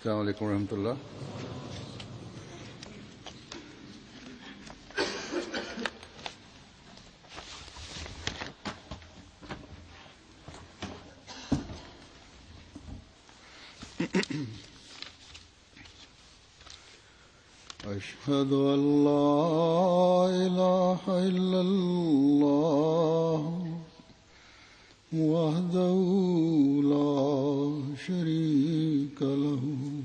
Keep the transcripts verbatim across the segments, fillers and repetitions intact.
السلام علیکم ورحمۃ اللہ. أشهد أن لا إله إلا الله وحده لا شريك له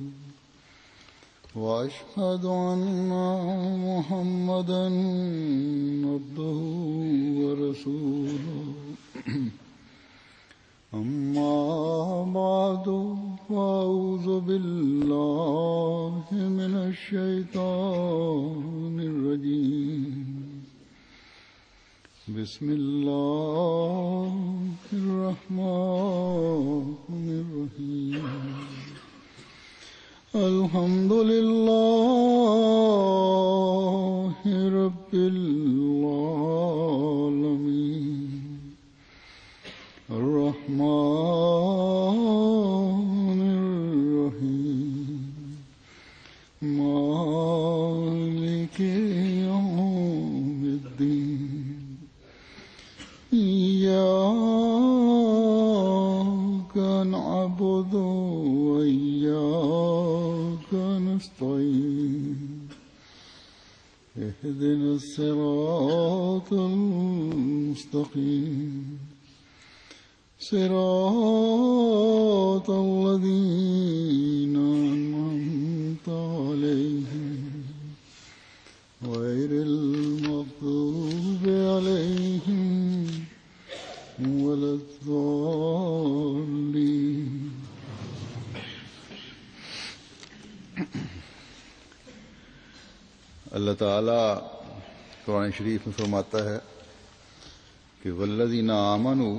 وأشهد أن محمدا عبده ورسوله أما بعد فأعوذ بالله من الشيطان الرجيم بسم الله الرحمن الرحيم الحمد لله رب العالمين الرحمن الرحيم مالك يوم الدين إياك نعبد وإياك نستعين اهدنا الصراط المستقيم صراط الذين أنعمت عليهم غير المغضوب عليهم ولا الضالين. اللہ تعالیٰ قرآن شریف میں فرماتا ہے کہ والذین آمنوا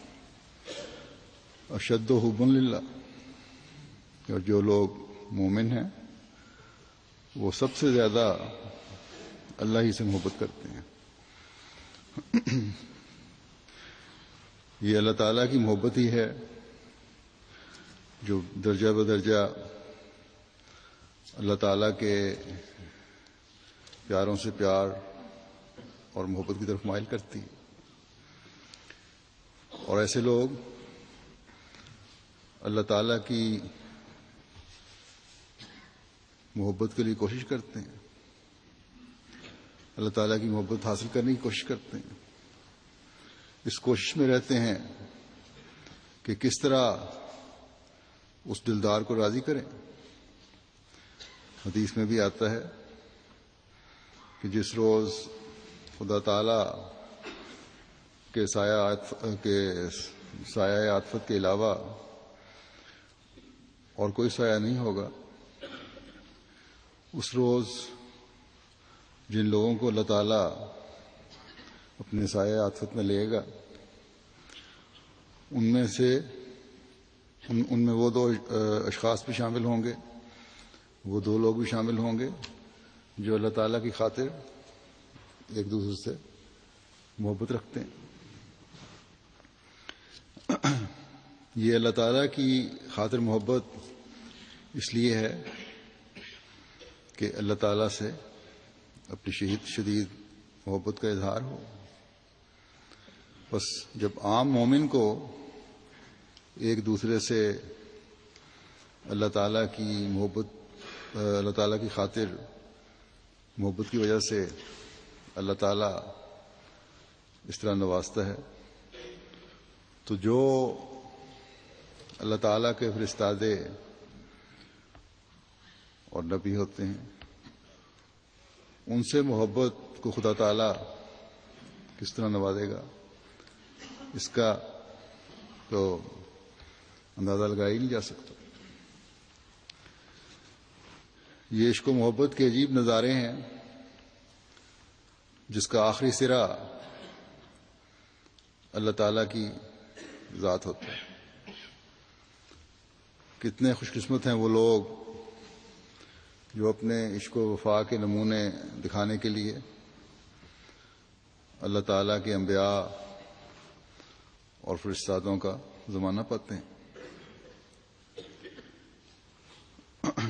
اشد حبا للہ، اور جو لوگ مومن ہیں وہ سب سے زیادہ اللہ ہی سے محبت کرتے ہیں. یہ اللہ تعالیٰ کی محبت ہی ہے جو درجہ بدرجہ اللہ تعالیٰ کے پیاروں سے پیار اور محبت کی طرف مائل کرتی ہے. اور ایسے لوگ اللہ تعالیٰ کی محبت کے لیے کوشش کرتے ہیں، اللہ تعالیٰ کی محبت حاصل کرنے کی کوشش کرتے ہیں، اس کوشش میں رہتے ہیں کہ کس طرح اس دلدار کو راضی کریں. حدیث میں بھی آتا ہے کہ جس روز خدا تعالیٰ کے سایہ کے سایہ عاطفت کے علاوہ اور کوئی سایہ نہیں ہوگا، اس روز جن لوگوں کو اللہ تعالیٰ اپنے سایہ عاطفت میں لے گا ان میں سے ان, ان میں وہ دو اشخاص بھی شامل ہوں گے، وہ دو لوگ بھی شامل ہوں گے جو اللہ تعالیٰ کی خاطر ایک دوسرے سے محبت رکھتے ہیں. یہ اللہ تعالیٰ کی خاطر محبت اس لیے ہے کہ اللہ تعالیٰ سے اپنی شدید شدید محبت کا اظہار ہو. بس جب عام مومن کو ایک دوسرے سے اللہ تعالیٰ کی محبت اللہ تعالیٰ کی خاطر محبت کی وجہ سے اللہ تعالیٰ اس طرح نوازتا ہے، تو جو اللہ تعالیٰ کے فرستادے اور نبی ہوتے ہیں ان سے محبت کو خدا تعالیٰ کس طرح نوازے گا اس کا تو اندازہ لگایا ہی نہیں جا سکتا. یہ عشق و محبت کے عجیب نظارے ہیں جس کا آخری سرا اللہ تعالیٰ کی ذات ہوتا ہے. کتنے خوش قسمت ہیں وہ لوگ جو اپنے عشق و وفا کے نمونے دکھانے کے لیے اللہ تعالیٰ کے انبیاء اور فرشتادوں کا زمانہ پاتے ہیں.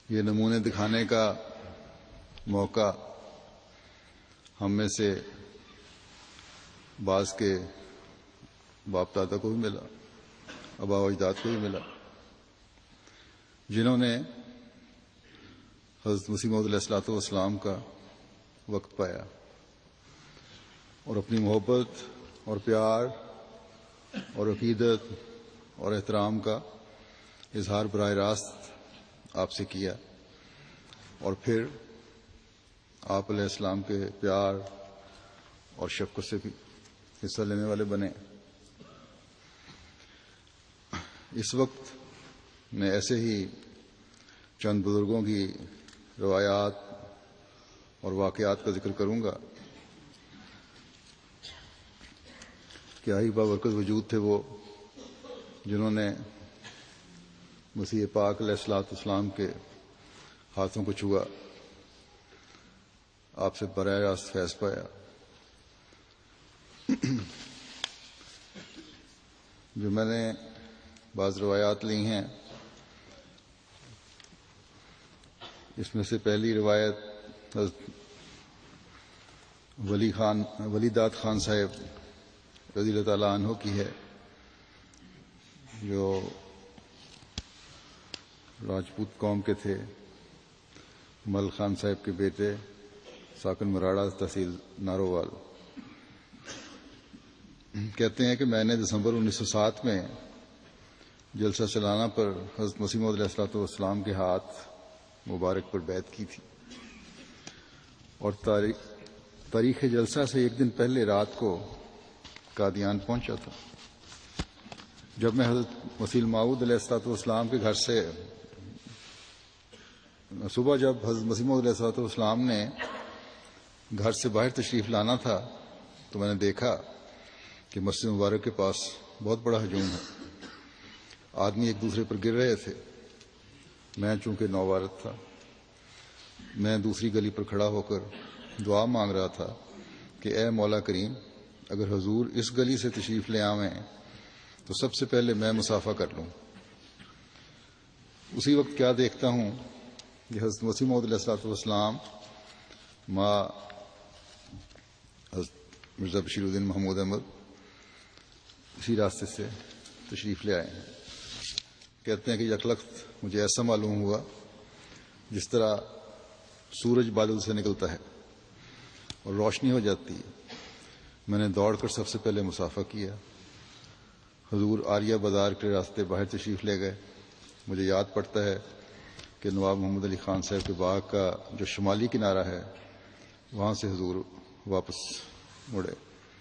یہ نمونے دکھانے کا موقع ہم میں سے بعض کے باپ دادا کو بھی ملا، آبا و اجداد کو بھی ملا، جنہوں نے حضرت مسیح موعود علیہ الصلوۃ والسلام کا وقت پایا اور اپنی محبت اور پیار اور عقیدت اور احترام کا اظہار براہ راست آپ سے کیا، اور پھر آپ علیہ السلام کے پیار اور شفقت سے بھی حصہ لینے والے بنے۔ اس وقت میں ایسے ہی چند بزرگوں کی روایات اور واقعات کا ذکر کروں گا۔ کیا ہی بابرکت وجود تھے وہ، جنہوں نے مسیح پاک علیہ الصلوۃ والسلام کے ہاتھوں کو چھوا، آپ سے براہ راست فیض پایا۔ جو میں نے بعض روایات لی ہیں، اس میں سے پہلی روایت حضرت ولی خان ولی داد خان صاحب رضی اللہ تعالیٰ عنہ کی ہے، جو راجپوت قوم کے تھے، مل خان صاحب کے بیٹے، ساکن مراڑا تحصیل نارووال۔ کہتے ہیں کہ میں نے دسمبر انیس سو سات میں جلسہ سالانہ پر حضرت مسیح موعود علیہ الصلوۃ والسلام کے ہاتھ مبارک پر بیعت کی تھی، اور تاریخ تاریخ جلسہ سے ایک دن پہلے رات کو قادیان پہنچا تھا۔ جب میں حضرت مسیح موعود علیہ الصلوۃ والسلام کے گھر سے صبح جب حضرت مسیح موعود علیہ الصلوۃ والسلام نے گھر سے باہر تشریف لانا تھا تو میں نے دیکھا کہ مسجد مبارک کے پاس بہت بڑا ہجوم ہے، آدمی ایک دوسرے پر گر رہے تھے۔ میں چونکہ نووارد تھا، میں دوسری گلی پر کھڑا ہو کر دعا مانگ رہا تھا کہ اے مولا کریم، اگر حضور اس گلی سے تشریف لے آویں تو سب سے پہلے میں مصافحہ کر لوں۔ اسی وقت کیا دیکھتا ہوں کہ حضرت مسیح موعود علیہ الصلوۃ والسلام ماں حضرت مرزا بشیر الدین محمود احمد اسی راستے سے تشریف لے آئے ہیں۔ کہتے ہیں کہ یک لخت مجھے ایسا معلوم ہوا جس طرح سورج بادل سے نکلتا ہے اور روشنی ہو جاتی ہے۔ میں نے دوڑ کر سب سے پہلے مصافحہ کیا۔ حضور آریہ بازار کے راستے باہر تشریف لے گئے۔ مجھے یاد پڑتا ہے کہ نواب محمد علی خان صاحب کے باغ کا جو شمالی کنارہ ہے، وہاں سے حضور واپس مڑے۔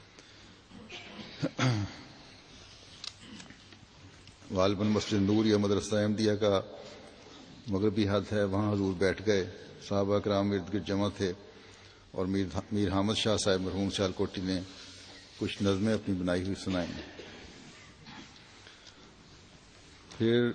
غالباً مسجد نور یا مدرسہ احمدیہ کا مغربی حد ہے، وہاں حضور بیٹھ گئے۔ صحابہ کرام ارد گرد جمع تھے، اور میر حامد شاہ صاحب مرحوم سیال کوٹی نے کچھ نظمیں اپنی بنائی ہوئی سنائیں۔ پھر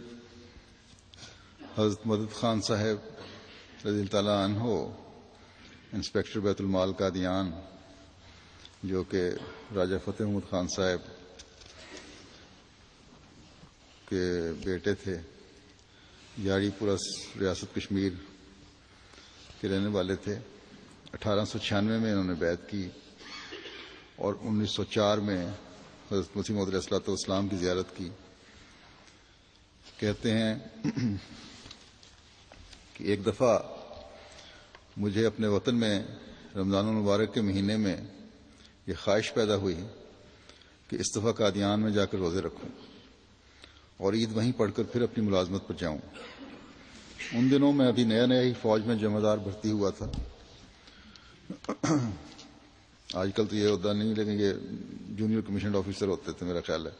حضرت مدد خان صاحب رضی اللہ تعالیٰ عنہ، انسپیکٹر بیت المال قادیان، جو کہ راجہ فتح محمد خان صاحب کے بیٹے تھے، یاری پورہ ریاست کشمیر کے رہنے والے تھے۔ اٹھارہ سو چھیانوے میں انہوں نے بیعت کی، اور انیس سو چار میں حضرت مسیح موعود علیہ الصلوۃ والسلام کی زیارت کی۔ کہتے ہیں کہ ایک دفعہ مجھے اپنے وطن میں رمضان المبارک کے مہینے میں یہ خواہش پیدا ہوئی کہ اس دفعہ قادیان میں جا کر روزے رکھوں اور عید وہیں پڑھ کر پھر اپنی ملازمت پر جاؤں۔ ان دنوں میں ابھی نیا نیا ہی فوج میں جمع دار بھرتی ہوا تھا۔ آج کل تو یہ عہدہ نہیں، لیکن یہ جونیئر کمیشنڈ آفیسر ہوتے تھے میرا خیال ہے۔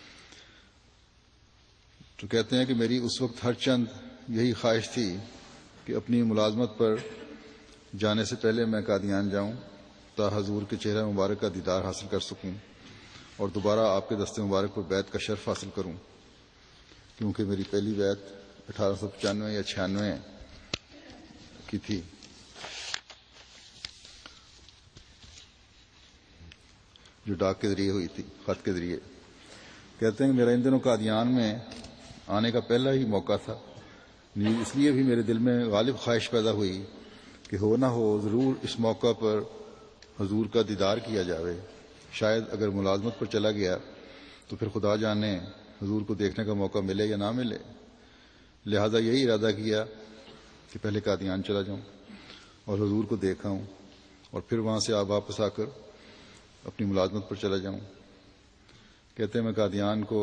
تو کہتے ہیں کہ میری اس وقت ہر چند یہی خواہش تھی کہ اپنی ملازمت پر جانے سے پہلے میں قادیان جاؤں، تا حضور کے چہرہ مبارک کا دیدار حاصل کر سکوں اور دوبارہ آپ کے دست مبارک پر بیعت کا شرف حاصل کروں، کیونکہ میری پہلی بیعت اٹھارہ سو پچانوے یا چھیانوے کی تھی۔ جو ڈاک کے ذریعے ہوئی تھی، خط کے ذریعے۔ کہتے ہیں کہ میرا ان دنوں قادیان میں آنے کا پہلا ہی موقع تھا اس لیے بھی میرے دل میں غالب خواہش پیدا ہوئی کہ ہو نہ ہو ضرور اس موقع پر حضور کا دیدار کیا جاوے. شاید اگر ملازمت پر چلا گیا تو پھر خدا جانے حضور کو دیکھنے کا موقع ملے یا نہ ملے. لہذا یہی ارادہ کیا کہ پہلے قادیان چلا جاؤں اور حضور کو دیکھ آؤں اور پھر وہاں سے آپ واپس آ کر اپنی ملازمت پر چلا جاؤں. کہتے ہیں میں قادیان کو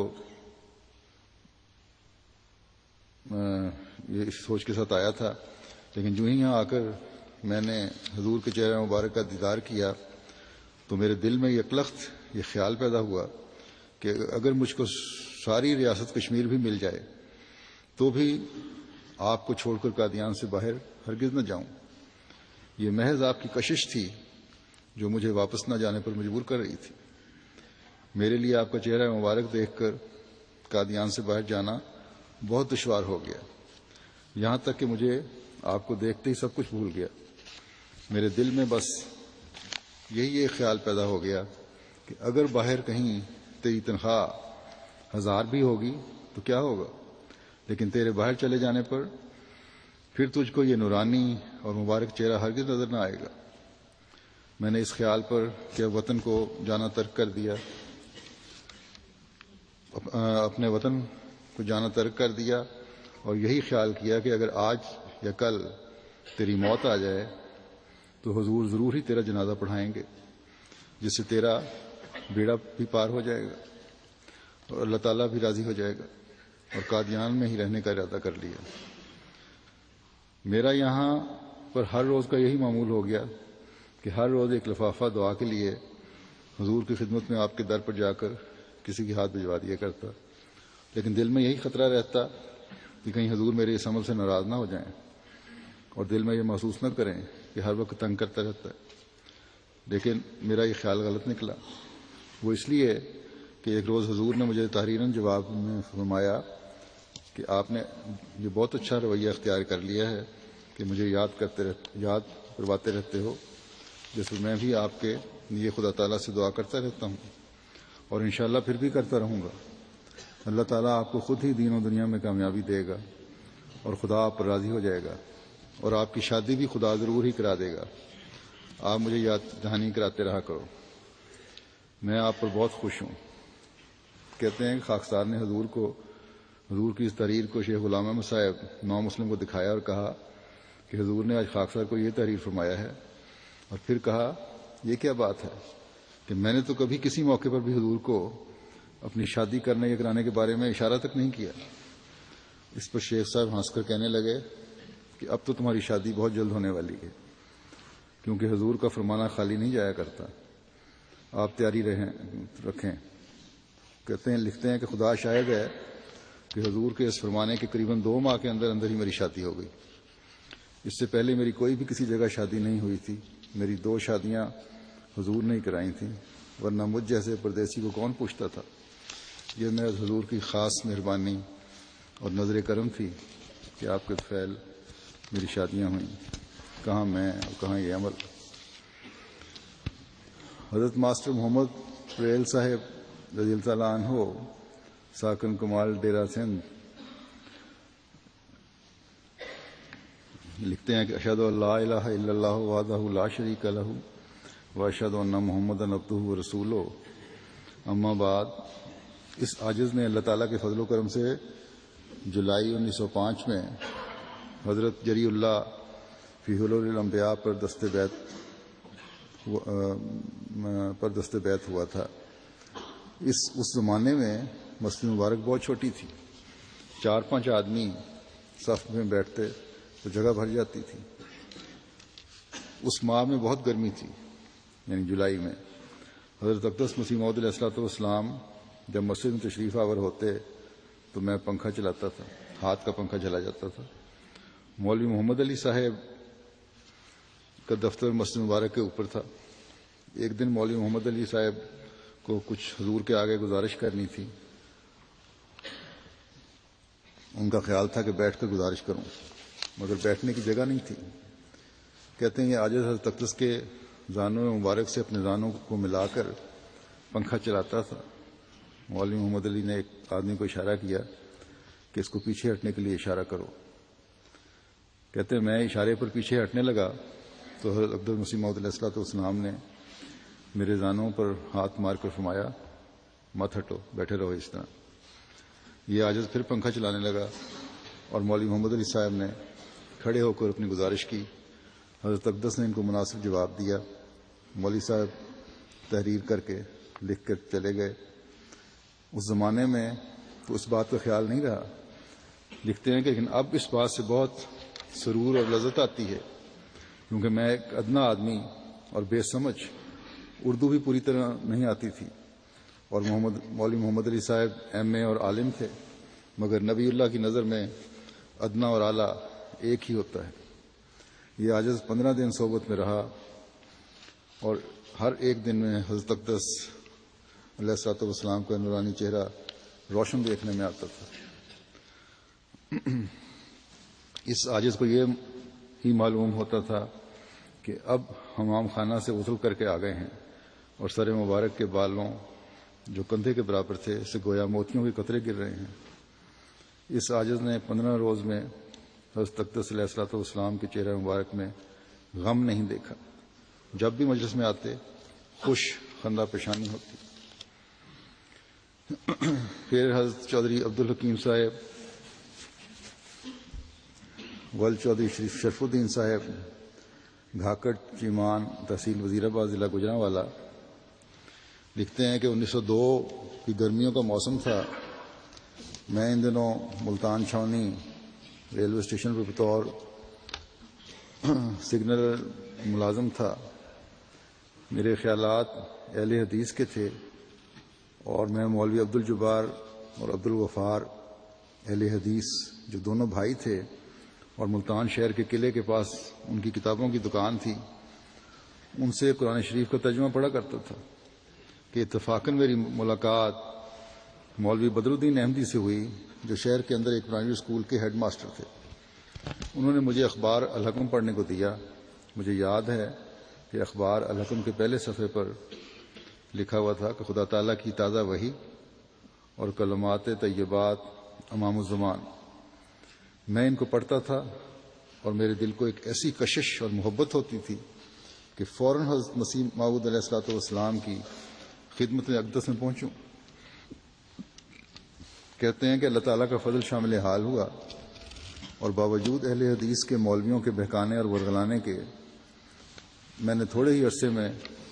یہ اس سوچ کے ساتھ آیا تھا، لیکن جو ہی یہاں آ کر میں نے حضور کے چہرہ مبارک کا دیدار کیا تو میرے دل میں یکلخت یہ خیال پیدا ہوا کہ اگر مجھ کو ساری ریاست کشمیر بھی مل جائے تو بھی آپ کو چھوڑ کر قادیان سے باہر ہرگز نہ جاؤں. یہ محض آپ کی کشش تھی جو مجھے واپس نہ جانے پر مجبور کر رہی تھی. میرے لیے آپ کا چہرہ مبارک دیکھ کر قادیان سے باہر جانا بہت دشوار ہو گیا، یہاں تک کہ مجھے آپ کو دیکھتے ہی سب کچھ بھول گیا. میرے دل میں بس یہی ایک خیال پیدا ہو گیا کہ اگر باہر کہیں تیری تنخواہ ہزار بھی ہوگی تو کیا ہوگا، لیکن تیرے باہر چلے جانے پر پھر تجھ کو یہ نورانی اور مبارک چہرہ ہرگز نظر نہ آئے گا. میں نے اس خیال پر کہ وطن کو جانا ترک کر دیا اپنے وطن کو جانا ترک کر دیا اور یہی خیال کیا کہ اگر آج یا کل تیری موت آ جائے تو حضور ضرور ہی تیرا جنازہ پڑھائیں گے، جس سے تیرا بیڑا بھی پار ہو جائے گا اور اللہ تعالیٰ بھی راضی ہو جائے گا. اور قادیان میں ہی رہنے کا ارادہ کر لیا. میرا یہاں پر ہر روز کا یہی معمول ہو گیا کہ ہر روز ایک لفافہ دعا کے لیے حضور کی خدمت میں آپ کے در پر جا کر کسی کے ہاتھ بھجوا دیا کرتا، لیکن دل میں یہی خطرہ رہتا کہ کہیں حضور میرے اس عمل سے ناراض نہ ہو جائیں اور دل میں یہ محسوس نہ کریں کہ ہر وقت تنگ کرتا رہتا ہے. لیکن میرا یہ خیال غلط نکلا. وہ اس لیے کہ ایک روز حضور نے مجھے تحریراً جواب میں فرمایا کہ آپ نے یہ بہت اچھا رویہ اختیار کر لیا ہے کہ مجھے یاد کرتے رہتے یاد کرواتے رہتے ہو، جیسے میں بھی آپ کے لیے خدا تعالیٰ سے دعا کرتا رہتا ہوں اور انشاءاللہ پھر بھی کرتا رہوں گا. اللہ تعالیٰ آپ کو خود ہی دین و دنیا میں کامیابی دے گا اور خدا آپ پر راضی ہو جائے گا اور آپ کی شادی بھی خدا ضرور ہی کرا دے گا. آپ مجھے یاد دہانی کراتے رہا کرو. میں آپ پر بہت خوش ہوں. کہتے ہیں کہ خاکسار نے حضور کو حضور کی اس تحریر کو شیخ غلام احمد صاحب نو مسلم کو دکھایا اور کہا کہ حضور نے آج خاکسار کو یہ تحریر فرمایا ہے. اور پھر کہا یہ کیا بات ہے کہ میں نے تو کبھی کسی موقع پر بھی حضور کو اپنی شادی کرنے یا کرانے کے بارے میں اشارہ تک نہیں کیا. اس پر شیخ صاحب ہنس کر کہنے لگے کہ اب تو تمہاری شادی بہت جلد ہونے والی ہے، کیونکہ حضور کا فرمانا خالی نہیں جایا کرتا. آپ تیاری رہیں رکھیں. کہتے ہیں لکھتے ہیں کہ خدا شاہد ہے کہ حضور کے اس فرمانے کے قریباً دو ماہ کے اندر اندر ہی میری شادی ہو گئی. اس سے پہلے میری کوئی بھی کسی جگہ شادی نہیں ہوئی تھی. میری دو شادیاں حضور نے ہی کرائی تھیں، ورنہ مجھ جیسے پردیسی کو کون پوچھتا تھا. یہ محض حضور کی خاص مہربانی اور نظر کرم تھی کہ آپ کے فعل میری شادیاں ہوئیں. کہاں میں اور کہاں یہ عمل. حضرت ماسٹر محمد ریل صاحب رضی اللہ تعالیٰ عنہ ساکن کمال ڈیرہ سندھ لکھتے ہیں کہ اشہد ان لا الہ الا اللہ وحدہ لا شریک لہ واشہد ان محمدا عبدہ ورسولہ. اما بعد، اس عاجز نے اللہ تعالیٰ کے فضل و کرم سے جولائی انیس سو پانچ میں حضرت جری اللہ فی حلول الانبیاء پر دست بیت پر دست بیت ہوا تھا. اس اس زمانے میں مسجد مبارک بہت چھوٹی تھی. چار پانچ آدمی صف میں بیٹھتے تو جگہ بھر جاتی تھی. اس ماہ میں بہت گرمی تھی، یعنی جولائی میں. حضرت اقدس مسیح موعود علیہ الصلوۃ والسلام جب مسجد میں تشریف آور ہوتے تو میں پنکھا چلاتا تھا، ہاتھ کا پنکھا چلا جاتا تھا. مولوی محمد علی صاحب کا دفتر مسجد مبارک کے اوپر تھا. ایک دن مولوی محمد علی صاحب کو کچھ حضور کے آگے گزارش کرنی تھی. ان کا خیال تھا کہ بیٹھ کر گزارش کروں، مگر بیٹھنے کی جگہ نہیں تھی. کہتے ہیں یہ عاجز حضرت اقدس کے زانوں مبارک سے اپنے زانوں کو ملا کر پنکھا چلاتا تھا. مولوی محمد علی نے ایک آدمی کو اشارہ کیا کہ اس کو پیچھے ہٹنے کے لیے اشارہ کرو. کہتے ہیں میں اشارے پر پیچھے ہٹنے لگا تو حضرت عبدالمسیح موعود علیہ الصلوۃ والسلام نے میرے زانوں پر ہاتھ مار کر فرمایا مت ہٹو، بیٹھے رہو اس طرح۔ یہ عاجز پھر پنکھا چلانے لگا اور مولوی محمد علی صاحب نے کھڑے ہو کر اپنی گزارش کی۔ حضرت اقدس نے ان کو مناسب جواب دیا۔ مولوی صاحب تحریر کر کے لکھ کر چلے گئے۔ اس زمانے میں تو اس بات کا خیال نہیں رہا، لکھتے ہیں کہ لیکن اب اس بات سے بہت سرور اور لذت آتی ہے کیونکہ میں ایک ادنا آدمی اور بے سمجھ، اردو بھی پوری طرح نہیں آتی تھی، اور محمد مولوی محمد علی صاحب ایم اے اور عالم تھے، مگر نبی اللہ کی نظر میں ادنا اور اعلیٰ ایک ہی ہوتا ہے۔ یہ عاجز پندرہ دن صحبت میں رہا اور ہر ایک دن میں حضرت اقدس علیہ الصلوۃ والسلام کا نورانی چہرہ روشن دیکھنے میں آتا تھا۔ اس عاجز کو یہ ہی معلوم ہوتا تھا کہ اب حمام خانہ سے غسل کر کے آ گئے ہیں اور سر مبارک کے بالوں جو کندھے کے برابر تھے سے گویا موتیوں کے قطرے گر رہے ہیں۔ اس عاجز نے پندرہ روز میں حضرت اقدس علیہ الصلوۃ والسلام کے چہرہ مبارک میں غم نہیں دیکھا۔ جب بھی مجلس میں آتے خوش خندہ پیشانی ہوتی۔ پھر حضرت چودھری عبدالحکیم صاحب، ول چودھری شریف شرف الدین صاحب، گھاکٹ چیمان، تحصیل وزیرآباد، ضلع گوجرانوالا، لکھتے ہیں کہ انیس سو دو کی گرمیوں کا موسم تھا۔ میں ان دنوں ملتان چھاونی ریلوے اسٹیشن پر بطور سگنل ملازم تھا۔ میرے خیالات اہل حدیث کے تھے اور میں مولوی عبدالجبار اور عبدالغفار اہل حدیث جو دونوں بھائی تھے اور ملتان شہر کے قلعے کے پاس ان کی کتابوں کی دکان تھی، ان سے قرآن شریف کا ترجمہ پڑھا کرتا تھا کہ اتفاقاً میری ملاقات مولوی بدر الدین احمدی سے ہوئی جو شہر کے اندر ایک پرائمری اسکول کے ہیڈ ماسٹر تھے۔ انہوں نے مجھے اخبار الحکم پڑھنے کو دیا۔ مجھے یاد ہے کہ اخبار الحکم کے پہلے صفحے پر لکھا ہوا تھا کہ خدا تعالیٰ کی تازہ وحی اور کلمات طیبات امام الزمان۔ میں ان کو پڑھتا تھا اور میرے دل کو ایک ایسی کشش اور محبت ہوتی تھی کہ فوراً حضرت مسیح موعود علیہ الصلوۃ والسلام کی خدمت اقدس میں پہنچوں۔ کہتے ہیں کہ اللہ تعالیٰ کا فضل شامل حال ہوا اور باوجود اہل حدیث کے مولویوں کے بہکانے اور ورغلانے کے میں نے تھوڑے ہی عرصے میں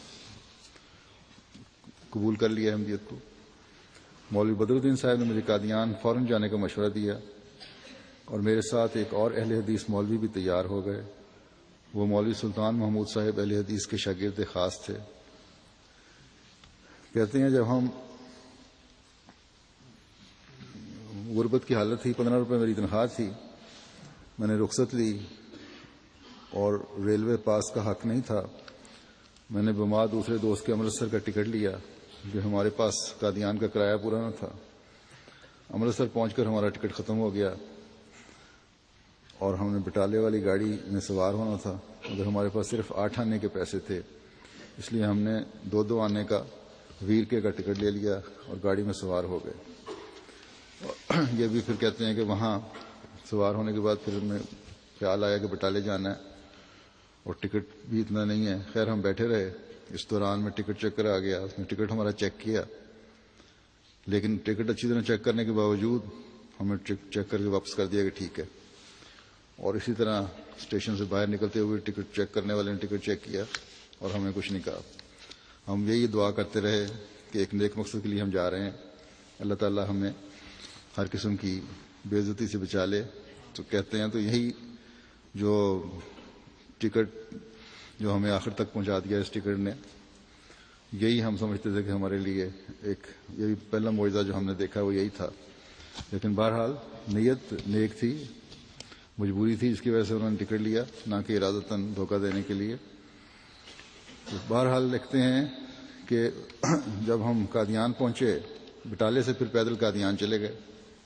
قبول کر لیا احمدیت کو۔ مولوی بدر الدین صاحب نے مجھے قادیان فوراً جانے کا مشورہ دیا اور میرے ساتھ ایک اور اہل حدیث مولوی بھی تیار ہو گئے۔ وہ مولوی سلطان محمود صاحب اہل حدیث کے شاگرد خاص تھے۔ کہتے ہیں جب ہم غربت کی حالت تھی، پندرہ روپے میری تنخواہ تھی، میں نے رخصت لی اور ریلوے پاس کا حق نہیں تھا۔ میں نے بما دوسرے دوست کے امرتسر کا ٹکٹ لیا جو ہمارے پاس قادیان کا کرایہ پورا نہ تھا۔ امرتسر پہنچ کر ہمارا ٹکٹ ختم ہو گیا اور ہم نے بٹالے والی گاڑی میں سوار ہونا تھا، مگر ہمارے پاس صرف آٹھ آنے کے پیسے تھے، اس لیے ہم نے دو دو آنے کا ویر کے کا ٹکٹ لے لیا اور گاڑی میں سوار ہو گئے۔ یہ بھی پھر کہتے ہیں کہ وہاں سوار ہونے کے بعد پھر ہمیں خیال آیا کہ بٹالے جانا ہے اور ٹکٹ بھی اتنا نہیں ہے۔ خیر ہم بیٹھے رہے، اس دوران میں ٹکٹ چیک کرا گیا، اس نے ٹکٹ ہمارا چیک کیا، لیکن ٹکٹ اچھی طرح چیک کرنے کے باوجود ہمیں چیک کر کے واپس کر دیا کہ ٹھیک ہے، اور اسی طرح اسٹیشن سے باہر نکلتے ہوئے ٹکٹ چیک کرنے والے نے ٹکٹ چیک کیا اور ہمیں کچھ نہیں کہا۔ ہم یہی دعا کرتے رہے کہ ایک نیک مقصد کے لیے ہم جا رہے ہیں، اللہ تعالیٰ ہمیں ہر قسم کی بے عزتی سے بچا لے۔ تو کہتے ہیں تو یہی جو ٹکٹ جو ہمیں آخر تک پہنچا دیا اس ٹکٹ نے، یہی ہم سمجھتے تھے کہ ہمارے لیے ایک یہی پہلا معجزہ جو ہم نے دیکھا وہ یہی تھا۔ لیکن بہرحال نیت نیک تھی، مجبوری تھی جس کی وجہ سے انہوں نے ٹکٹ لیا، نہ کہ ارادتاً دھوکہ دینے کے لیے۔ تو بہرحال لکھتے ہیں کہ جب ہم قادیان پہنچے، بٹالے سے پھر پیدل قادیان چلے گئے۔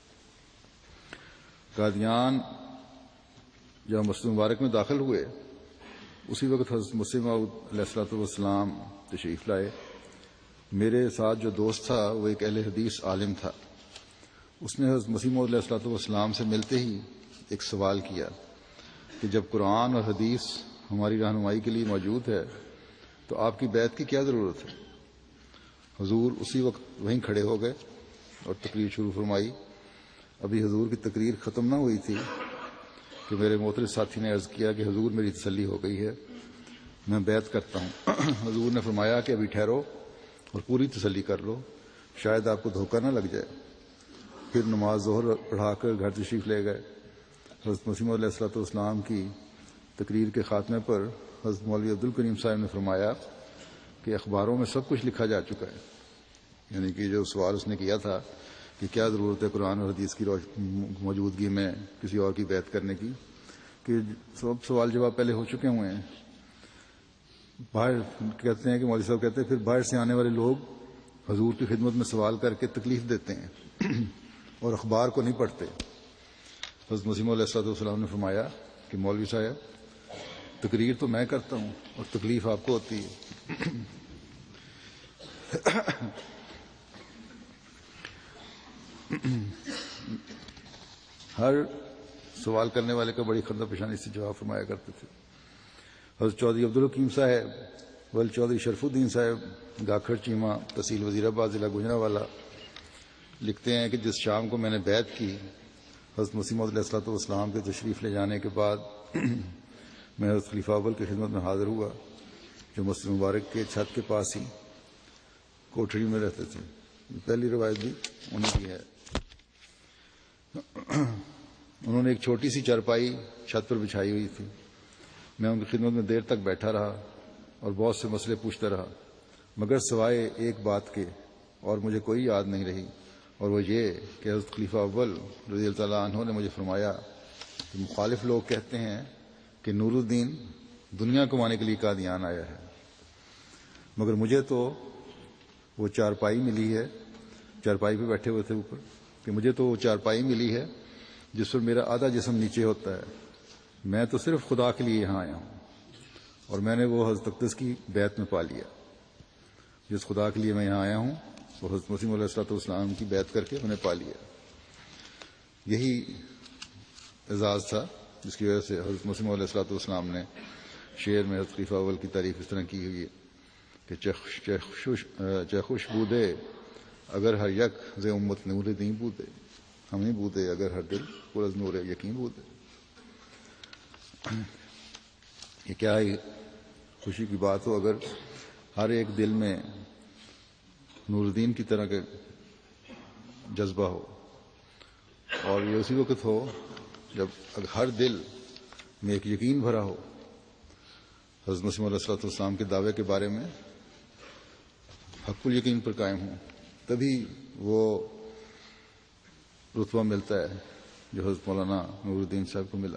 قادیان جب مسجد مبارک میں داخل ہوئے اسی وقت حضرت مسیح موعود علیہ الصلوۃ والسلام تشریف لائے۔ میرے ساتھ جو دوست تھا وہ ایک اہل حدیث عالم تھا۔ اس نے حضرت مسیح موعود علیہ الصلوۃ والسلام سے ملتے ہی ایک سوال کیا کہ جب قرآن اور حدیث ہماری رہنمائی کے لیے موجود ہے تو آپ کی بیعت کی کیا ضرورت ہے؟ حضور اسی وقت وہیں کھڑے ہو گئے اور تقریر شروع فرمائی. ابھی حضور کی تقریر ختم نہ ہوئی تھی کہ میرے محترم ساتھی نے عرض کیا کہ حضور میری تسلی ہو گئی ہے، میں بیعت کرتا ہوں. حضور نے فرمایا کہ ابھی ٹھہرو اور پوری تسلی کر لو، شاید آپ کو دھوکہ نہ لگ جائے. پھر نماز ظہر پڑھا کر گھر تشریف لے گئے. حضرت مسیح موعود علیہ الصلوۃ والسلام کی تقریر کے خاتمے پر حضرت مولوی عبدالکریم صاحب نے فرمایا کہ اخباروں میں سب کچھ لکھا جا چکا ہے. یعنی کہ جو سوال اس نے کیا تھا کہ کیا ضرورت ہے قرآن اور حدیث کی موجودگی میں کسی اور کی بیعت کرنے کی، کہ سب سوال جواب پہلے ہو چکے ہوئے ہیں. باہر کہتے ہیں کہ مولوی صاحب کہتے ہیں پھر باہر سے آنے والے لوگ حضور کی خدمت میں سوال کر کے تکلیف دیتے ہیں اور اخبار کو نہیں پڑھتے. حضرت مسیح موعود علیہ الصلوۃ والسلام نے فرمایا کہ مولوی صاحب تقریر تو میں کرتا ہوں اور تکلیف آپ کو ہوتی ہے. ہر سوال کرنے والے کا بڑی خندہ پیشانی سے جواب فرمایا کرتے تھے. حضرت چودھری عبدالحکیم صاحب ول چودھری شرف الدین صاحب گاکھڑ چیمہ تحصیل وزیر آباد ضلع گوجرانوالہ لکھتے ہیں کہ جس شام کو میں نے بیعت کی حضرت مسیح موعود علیہ الصلوۃ والسلام کے تشریف لے جانے کے بعد میں حضرت خلیفہ اول کی خدمت میں حاضر ہوا جو مسجد مبارک کے چھت کے پاس ہی کوٹھری میں رہتے تھے. پہلی روایت بھی انہیں کی ہے. انہوں نے ایک چھوٹی سی چارپائی چھت پر بچھائی ہوئی تھی. میں ان کی خدمت میں دیر تک بیٹھا رہا اور بہت سے مسئلے پوچھتا رہا، مگر سوائے ایک بات کے اور مجھے کوئی یاد نہیں رہی، اور وہ یہ کہ حضرت خلیفہ اول رضی اللہ تعالیٰ عنہ نے مجھے فرمایا کہ مخالف لوگ کہتے ہیں کہ نور الدین دنیا کمانے کے لیے قادیان آیا ہے، مگر مجھے تو وہ چارپائی ملی ہے، چارپائی پہ بیٹھے ہوئے تھے اوپر، کہ مجھے تو وہ چارپائی ملی ہے جس پر میرا آدھا جسم نیچے ہوتا ہے. میں تو صرف خدا کے لیے یہاں آیا ہوں اور میں نے وہ حضرت اقدس کی بیعت میں پا لیا. جس خدا کے لیے میں یہاں آیا ہوں وہ حضرت مسیح علیہ الصلوۃ والسلام کی بیعت کر کے میں نے پا لیا. یہی اعزاز تھا جس کی وجہ سے حضرت مسیح علیہ الصلوۃ والسلام نے شعر میں حضرت خلیفہ اول کی تعریف اس طرح کی ہوئی ہے کہ چخوش بودے اگر ہر یک ز امت نور نہیں بودے، ہم نہیں بودے اگر ہر دل پر از نور یقین بودے. یہ کیا ہی خوشی کی بات ہو اگر ہر ایک دل میں نور الدین کی طرح کے جذبہ ہو، اور یہ اسی وقت ہو جب ہر دل میں ایک یقین بھرا ہو حضرت مسیح علیہ الصلوۃ والسلام کے دعوے کے بارے میں حق الیقین پر قائم ہوں، تبھی وہ رتبہ ملتا ہے جو حضرت مولانا نور الدین صاحب کو ملا.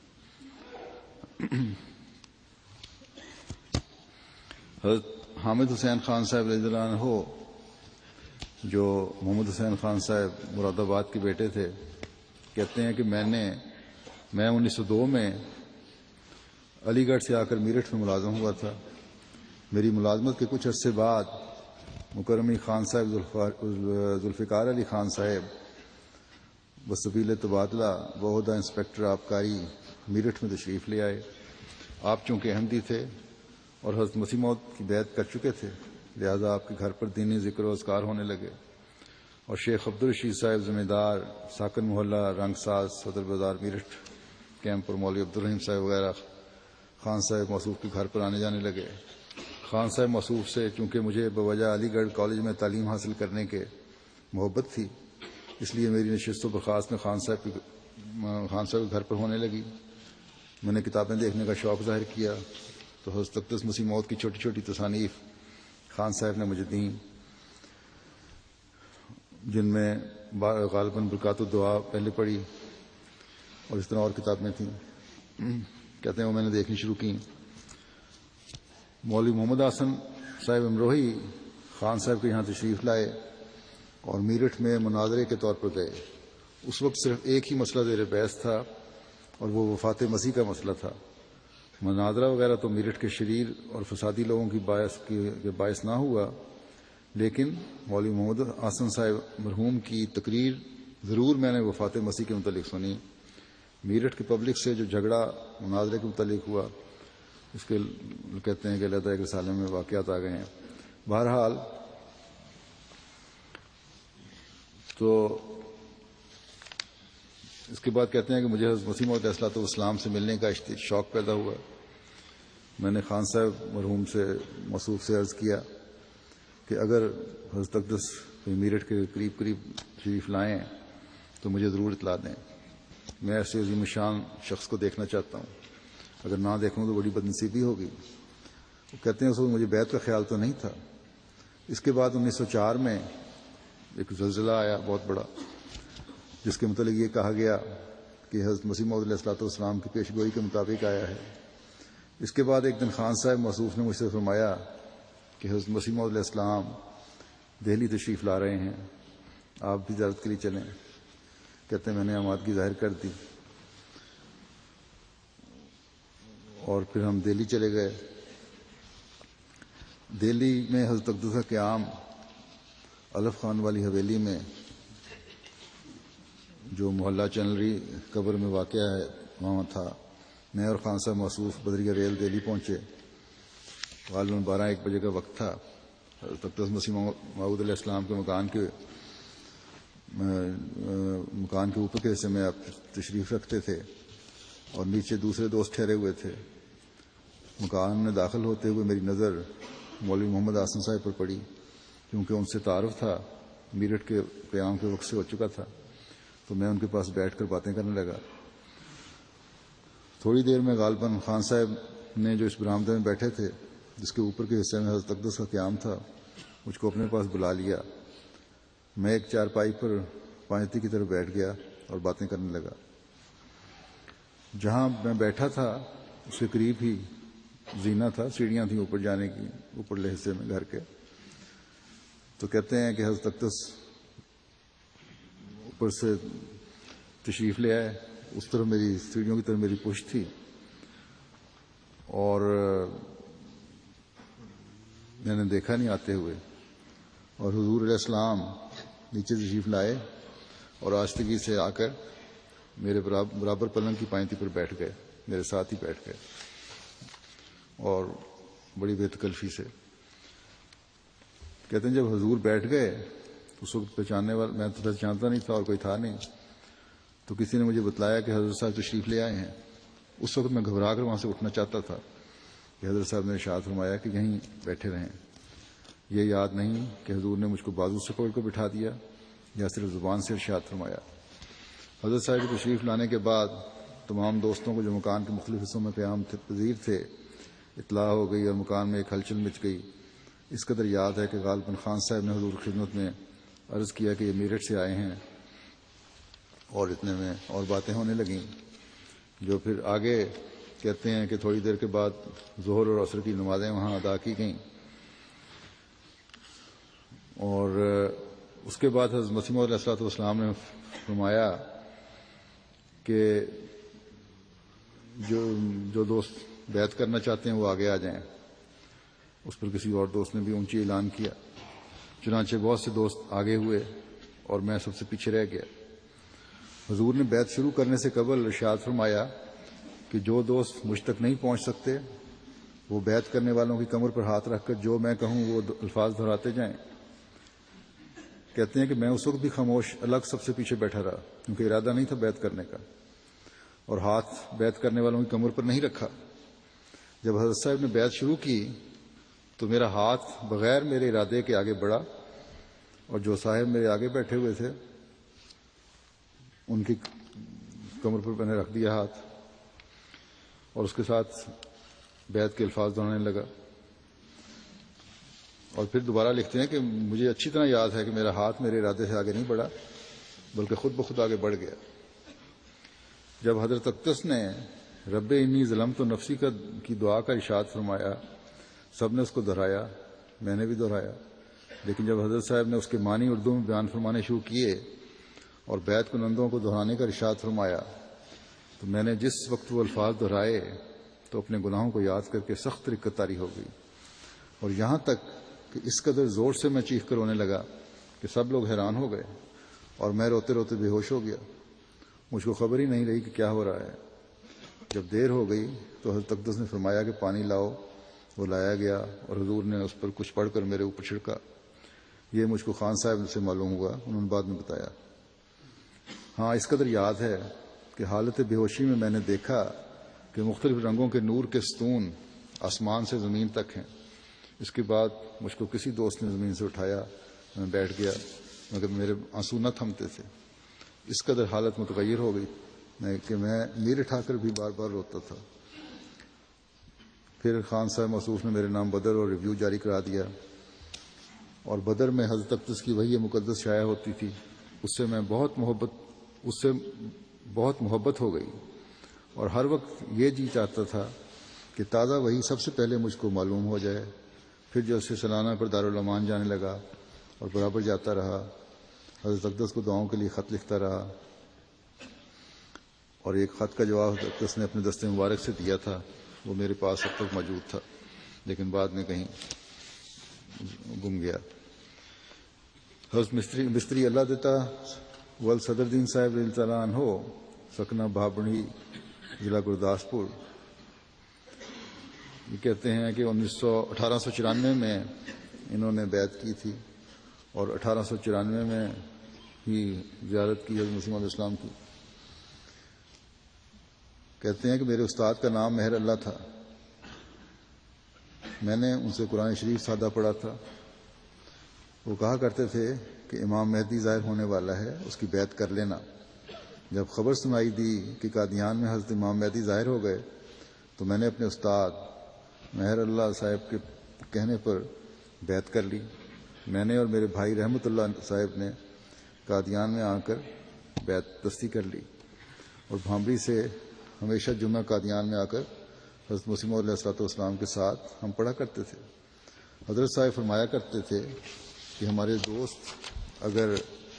حضرت حامد حسین خان صاحب رضی اللہ عنہ جو محمد حسین خان صاحب مراد آباد کے بیٹے تھے کہتے ہیں کہ میں نے میں انیس سو دو میں علی گڑھ سے آ کر میرٹھ میں ملازم ہوا تھا. میری ملازمت کے کچھ عرصے بعد مکرمی خان صاحب ذوالفقار علی خان صاحب بسبیل تبادلہ بہدہ انسپکٹر آبکاری میرٹھ میں تشریف لے آئے. آپ چونکہ احمدی تھے اور حضرت مسیح موعود کی بیعت کر چکے تھے، لہذا آپ کے گھر پر دینی ذکر و اذکار ہونے لگے، اور شیخ عبدالرشید صاحب ذمہ دار ساکن محلہ رنگ ساز صدر بازار میرٹھ کیمپ پر مولوی عبدالرحیم صاحب وغیرہ خان صاحب موصوف کے گھر پر آنے جانے لگے. خان صاحب موصوف سے چونکہ مجھے بوجہ علی گڑھ کالج میں تعلیم حاصل کرنے کے محبت تھی، اس لیے میری نشست و برخاست میں خان صاحب کی خان صاحب کے گھر پر ہونے لگی. میں نے کتابیں دیکھنے کا شوق ظاہر کیا تو حضرت اقدس مسیح موعود کی چھوٹی چھوٹی تصانیف خان صاحب نے مجھے دیں، جن میں غالباً برکات الدعا پہلے پڑھی اور اس طرح اور کتابیں تھیں. کہتے ہیں وہ میں نے دیکھنی شروع کی. مولوی محمد حسن صاحب امروہی خان صاحب کے یہاں تشریف لائے اور میرٹھ میں مناظرے کے طور پر گئے. اس وقت صرف ایک ہی مسئلہ زیر بحث تھا اور وہ وفات مسیح کا مسئلہ تھا. مناظرہ وغیرہ تو میرٹھ کے شریر اور فسادی لوگوں کی باعث کی باعث نہ ہوا، لیکن مولوی محمد حسن صاحب مرحوم کی تقریر ضرور میں نے وفات مسیح کے متعلق سنی میرٹھ کی پبلک سے جو جھگڑا مناظرے کے متعلق ہوا، اس کے کہتے ہیں کہ اللہ تعالیٰ کے رسالے میں واقعات آ گئے ہیں. بہرحال تو اس کے بعد کہتے ہیں کہ مجھے حضرت مسیح موعود علیہ الصلوۃ والسلام سے ملنے کا شوق پیدا ہوا. میں نے خان صاحب مرحوم سے موصوف سے عرض کیا کہ اگر حضرت اقدس میرٹھ کے قریب قریب شریف لائیں تو مجھے ضرور اطلاع دیں. میں ایسے عظیم الشان شخص کو دیکھنا چاہتا ہوں، اگر نہ دیکھوں تو بڑی بدنصیبی ہوگی. وہ کہتے ہیں اس وقت مجھے بیعت کا خیال تو نہیں تھا. اس کے بعد انیس سو چار میں ایک زلزلہ آیا بہت بڑا، جس کے متعلق یہ کہا گیا کہ حضرت مسیح موعود علیہ الصلوۃ والسلام کی پیش گوئی کے مطابق آیا ہے. اس کے بعد ایک دن خان صاحب موصوف نے مجھ سے فرمایا کہ حضرت مسیح موعود علیہ السلام دہلی تشریف لا رہے ہیں، آپ بھی زیارت کے لیے چلیں. کہتے ہیں میں نے آمادگی ظاہر کر دی اور پھر ہم دہلی چلے گئے. دہلی میں حضرت اقدس کا قیام الف خان والی حویلی میں جو محلہ چنلری قبر میں واقع ہے وہاں تھا. میں اور خان صاحب موصوف بدریہ ریل دہلی پہنچے. غالباً بارہ ایک بجے کا وقت تھا. حضرت اقدس مسیح موعود علیہ السلام کے مکان کے مکان کے اوپر کے حصے میں آپ تشریف رکھتے تھے اور نیچے دوسرے دوست ٹھہرے ہوئے تھے. مکان میں داخل ہوتے ہوئے میری نظر مولوی محمد حسن صاحب پر پڑی، کیونکہ ان سے تعارف تھا، میرٹھ کے قیام کے وقت سے ہو چکا تھا. تو میں ان کے پاس بیٹھ کر باتیں کرنے لگا. تھوڑی دیر میں غالباً خان صاحب نے جو اس برآمدے میں بیٹھے تھے جس کے اوپر کے حصے میں حضرت اقدس کا قیام تھا مجھ کو اپنے پاس بلا لیا. میں ایک چارپائی پر پانچتی کی طرف بیٹھ گیا اور باتیں کرنے لگا. جہاں میں بیٹھا تھا اس کے قریب ہی زینہ تھا، سیڑھیاں تھیں اوپر جانے کی، اوپرلے حصے میں گھر کے. تو کہتے ہیں کہ حضرت اقدس اوپر سے تشریف لے آئے. اس طرف میری سیڑھیوں کی طرف میری پشت تھی اور میں نے دیکھا نہیں آتے ہوئے، اور حضور علیہ السلام نیچے تشریف لائے اور آستگی سے آ کر میرے برابر پلنگ کی پائنتی پر بیٹھ گئے، میرے ساتھ ہی بیٹھ گئے اور بڑی بے تکلفی سے. کہتے ہیں جب حضور بیٹھ گئے اس وقت پہچاننے والا میں تو پہچانتا نہیں تھا اور کوئی تھا نہیں، تو کسی نے مجھے بتلایا کہ حضرت صاحب تشریف لے آئے ہیں. اس وقت میں گھبرا کر وہاں سے اٹھنا چاہتا تھا کہ حضرت صاحب نے ارشاد فرمایا کہ یہیں بیٹھے رہیں. یہ یاد نہیں کہ حضور نے مجھ کو بازو سے پکڑ کر بٹھا دیا یا صرف زبان سے ارشاد فرمایا. حضرت صاحب کی تشریف لانے کے بعد تمام دوستوں کو جو مکان کے مختلف حصوں میں قیام پذیر تھے اطلاع ہو گئی اور مکان میں ایک ہلچل مچ گئی. اس قدر یاد ہے کہ غالباً خان صاحب نے حضور کی خدمت میں عرض کیا کہ یہ میرٹھ سے آئے ہیں، اور اتنے میں اور باتیں ہونے لگیں جو پھر آگے کہتے ہیں کہ تھوڑی دیر کے بعد ظہر اور عصر کی نمازیں وہاں ادا کی گئیں. اور اس کے بعد حضرت مسیح موعود علیہ الصلوۃ والسلام نے فرمایا کہ جو جو دوست بیعت کرنا چاہتے ہیں وہ آگے آ جائیں. اس پر کسی اور دوست نے بھی اونچی اعلان کیا. چنانچہ بہت سے دوست آگے ہوئے اور میں سب سے پیچھے رہ گیا. حضور نے بیعت شروع کرنے سے قبل ارشاد فرمایا کہ جو دوست مجھ تک نہیں پہنچ سکتے وہ بیعت کرنے والوں کی کمر پر ہاتھ رکھ کر جو میں کہوں وہ الفاظ دہراتے جائیں. کہتے ہیں کہ میں اس وقت بھی خاموش الگ سب سے پیچھے بیٹھا رہا، کیونکہ ارادہ نہیں تھا بیعت کرنے کا، اور ہاتھ بیعت کرنے والوں کی کمر پر نہیں رکھا. جب حضرت صاحب نے بیعت شروع کی تو میرا ہاتھ بغیر میرے ارادے کے آگے بڑھا، اور جو صاحب میرے آگے بیٹھے ہوئے تھے ان کی کمر پر میں نے رکھ دیا ہاتھ، اور اس کے ساتھ بیعت کے الفاظ دہرانے لگا. اور پھر دوبارہ لکھتے ہیں کہ مجھے اچھی طرح یاد ہے کہ میرا ہاتھ میرے ارادے سے آگے نہیں بڑھا بلکہ خود بخود آگے بڑھ گیا. جب حضرت اقدس نے رب انی ظلمت نفسی کا کی دعا کا ارشاد فرمایا سب نے اس کو دہرایا، میں نے بھی دہرایا. لیکن جب حضرت صاحب نے اس کے معنی اردو میں بیان فرمانے شروع کیے اور بیعت کنندوں کو دہرانے کا ارشاد فرمایا تو میں نے جس وقت وہ الفاظ دہرائے تو اپنے گناہوں کو یاد کر کے سخت رکت طاری ہو گئی، اور یہاں تک کہ اس قدر زور سے میں چیخ کر رونے لگا کہ سب لوگ حیران ہو گئے اور میں روتے روتے بے ہوش ہو گیا. مجھ کو خبر ہی نہیں رہی کہ کیا ہو رہا ہے۔ جب دیر ہو گئی تو حضرت اقدس نے فرمایا کہ پانی لاؤ۔ وہ لایا گیا اور حضور نے اس پر کچھ پڑھ کر میرے اوپر چھڑکا۔ یہ مجھ کو خان صاحب سے معلوم ہوا، انہوں نے بعد میں بتایا۔ ہاں، اس قدر یاد ہے کہ حالت بے ہوشی میں میں نے دیکھا کہ مختلف رنگوں کے نور کے ستون آسمان سے زمین تک ہیں۔ اس کے بعد مجھ کو کسی دوست نے زمین سے اٹھایا، میں بیٹھ گیا، مگر میرے آنسو نہ تھمتے تھے۔ اس قدر حالت متغیر ہو گئی کہ میں میر اٹھا کر بھی بار بار روتا تھا۔ پھر خان صاحب موصوف نے میرے نام بدر اور ریویو جاری کرا دیا، اور بدر میں حضرت اقدس کی وحی مقدس شائع ہوتی تھی۔ اس سے میں بہت محبت اس سے بہت محبت ہو گئی، اور ہر وقت یہ جی چاہتا تھا کہ تازہ وحی سب سے پہلے مجھ کو معلوم ہو جائے۔ پھر جو اسے سالانہ پر دارالعمان جانے لگا اور برابر جاتا رہا، حضرت اقدس کو دعاؤں کے لیے خط لکھتا رہا، اور ایک خط کا جواب حضرت اقدس نے اپنے دستے مبارک سے دیا تھا، وہ میرے پاس اب تک موجود تھا، لیکن بعد میں کہیں گم گیا۔ حضرت مستری مستری اللہ دیتا ول صدر دین صاحب رضی اللہ عنہ ہو سکنہ بھابڑی ضلع گرداسپور، یہ کہتے ہیں کہ انیس سو اٹھارہ سو چورانوے میں انہوں نے بیعت کی تھی، اور اٹھارہ سو چورانوے میں ہی زیارت کی حضرت مسیح علیہ السلام کی۔ کہتے ہیں کہ میرے استاد کا نام مہر اللہ تھا۔ میں نے ان سے قرآن شریف سادہ پڑھا تھا۔ وہ کہا کرتے تھے کہ امام مہدی ظاہر ہونے والا ہے، اس کی بیعت کر لینا۔ جب خبر سنائی دی کہ قادیان میں حضرت امام مہدی ظاہر ہو گئے تو میں نے اپنے استاد مہر اللہ صاحب کے کہنے پر بیعت کر لی۔ میں نے اور میرے بھائی رحمت اللہ صاحب نے قادیان میں آ کر بیعت دستی کر لی، اور بھامبری سے ہمیشہ جمعہ قادیان میں آ کر حضرت مسیح علیہ الصلوۃ والسلام کے ساتھ ہم پڑھا کرتے تھے۔ حضرت صاحب فرمایا کرتے تھے کہ ہمارے دوست اگر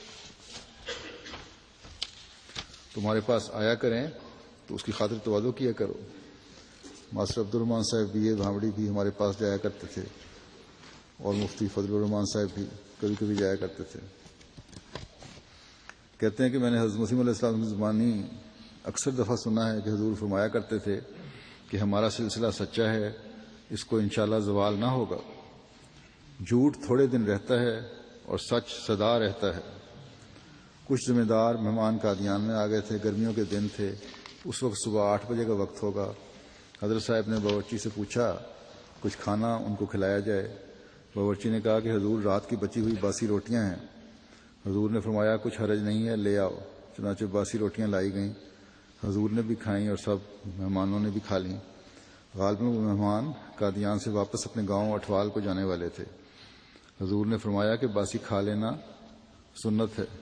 تمہارے پاس آیا کریں تو اس کی خاطر تواضع کیا کرو۔ ماسٹر عبد الرحمان صاحب بھی یہ بھامڑی بھی ہمارے پاس جایا کرتے تھے، اور مفتی فضل الرحمان صاحب بھی کبھی کبھی جایا کرتے تھے۔ کہتے ہیں کہ میں نے حضرت مسیح علیہ السلام کی زبانی اکثر دفعہ سنا ہے کہ حضور فرمایا کرتے تھے کہ ہمارا سلسلہ سچا ہے، اس کو انشاءاللہ زوال نہ ہوگا۔ جھوٹ تھوڑے دن رہتا ہے اور سچ سدا رہتا ہے۔ کچھ ذمہ دار مہمان قادیان میں آ گئے تھے، گرمیوں کے دن تھے، اس وقت صبح آٹھ بجے کا وقت ہوگا۔ حضرت صاحب نے باورچی سے پوچھا کچھ کھانا ان کو کھلایا جائے۔ باورچی نے کہا کہ حضور رات کی بچی ہوئی باسی روٹیاں ہیں۔ حضور نے فرمایا کچھ حرج نہیں ہے، لے آؤ۔ چنانچہ باسی روٹیاں لائی گئیں، حضور نے بھی کھائیں اور سب مہمانوں نے بھی کھا لیں۔ غالباً وہ مہمان قادیان سے واپس اپنے گاؤں اٹھوال کو جانے والے تھے۔ حضور نے فرمایا کہ باسی کھا لینا سنت ہے۔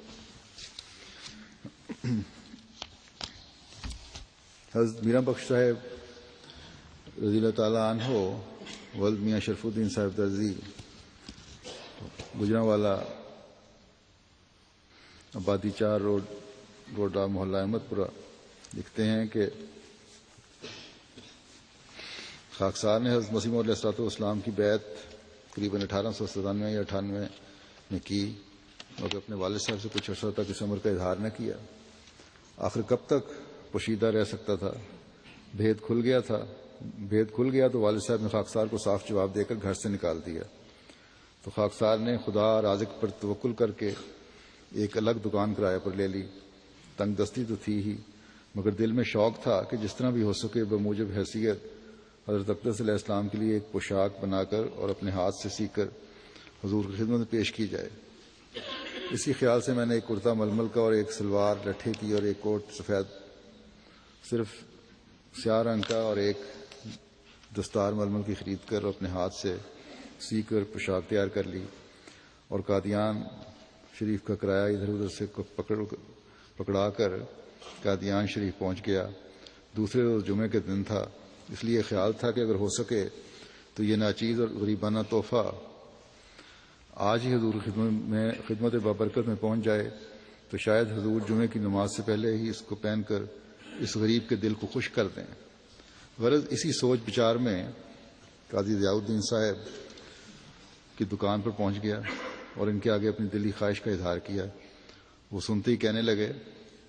حضرت میرا بخش صاحب رضی اللہ تعالیٰ عنہ ولد میاں شرف الدین صاحب درزی گجرانوالا آبادی چار روڈ گوڈا محلہ احمد پورہ لکھتے ہیں کہ خاکسار نے حضرت مسیح علیہ الصلوۃ والسلام کی بیعت قریباً اٹھارہ سو ستانوے یا اٹھانوے میں کی، مگر اپنے والد صاحب سے کچھ عرصہ تک اس عمر کا اظہار نہ کیا۔ آخر کب تک پوشیدہ رہ سکتا تھا؟ بھید کھل گیا تھا بھید کھل گیا تو والد صاحب نے خاکسار کو صاف جواب دے کر گھر سے نکال دیا۔ تو خاکسار نے خدا رازق پر توکل کر کے ایک الگ دکان کرایہ پر لے لی۔ تنگ دستی تو تھی ہی، مگر دل میں شوق تھا کہ جس طرح بھی ہو سکے بموجب حیثیت حضرت اقدس علیہ السلام کے لیے ایک پوشاک بنا کر اور اپنے ہاتھ سے سی کر حضور کی خدمت میں پیش کی جائے۔ اسی خیال سے میں نے ایک کرتا ململ کا اور ایک سلوار لٹھے کی اور ایک کوٹ سفید صرف سیاہ رنگ کا اور ایک دستار ململ کی خرید کر اپنے ہاتھ سے سی کر پوشاک تیار کر لی، اور قادیان شریف کا کرایہ ادھر ادھر سے پکڑ پکڑا کر قادیان شریف پہنچ گیا۔ دوسرے روز جمعے کے دن تھا، اس لیے خیال تھا کہ اگر ہو سکے تو یہ ناچیز اور غریبانہ تحفہ آج ہی حضور خدمت میں خدمت بابرکت میں پہنچ جائے تو شاید حضور جمعے کی نماز سے پہلے ہی اس کو پہن کر اس غریب کے دل کو خوش کر دیں۔ غرض اسی سوچ بچار میں قاضی ضیاء الدین صاحب کی دکان پر پہنچ گیا اور ان کے آگے اپنی دلی خواہش کا اظہار کیا۔ وہ سنتے ہی کہنے لگے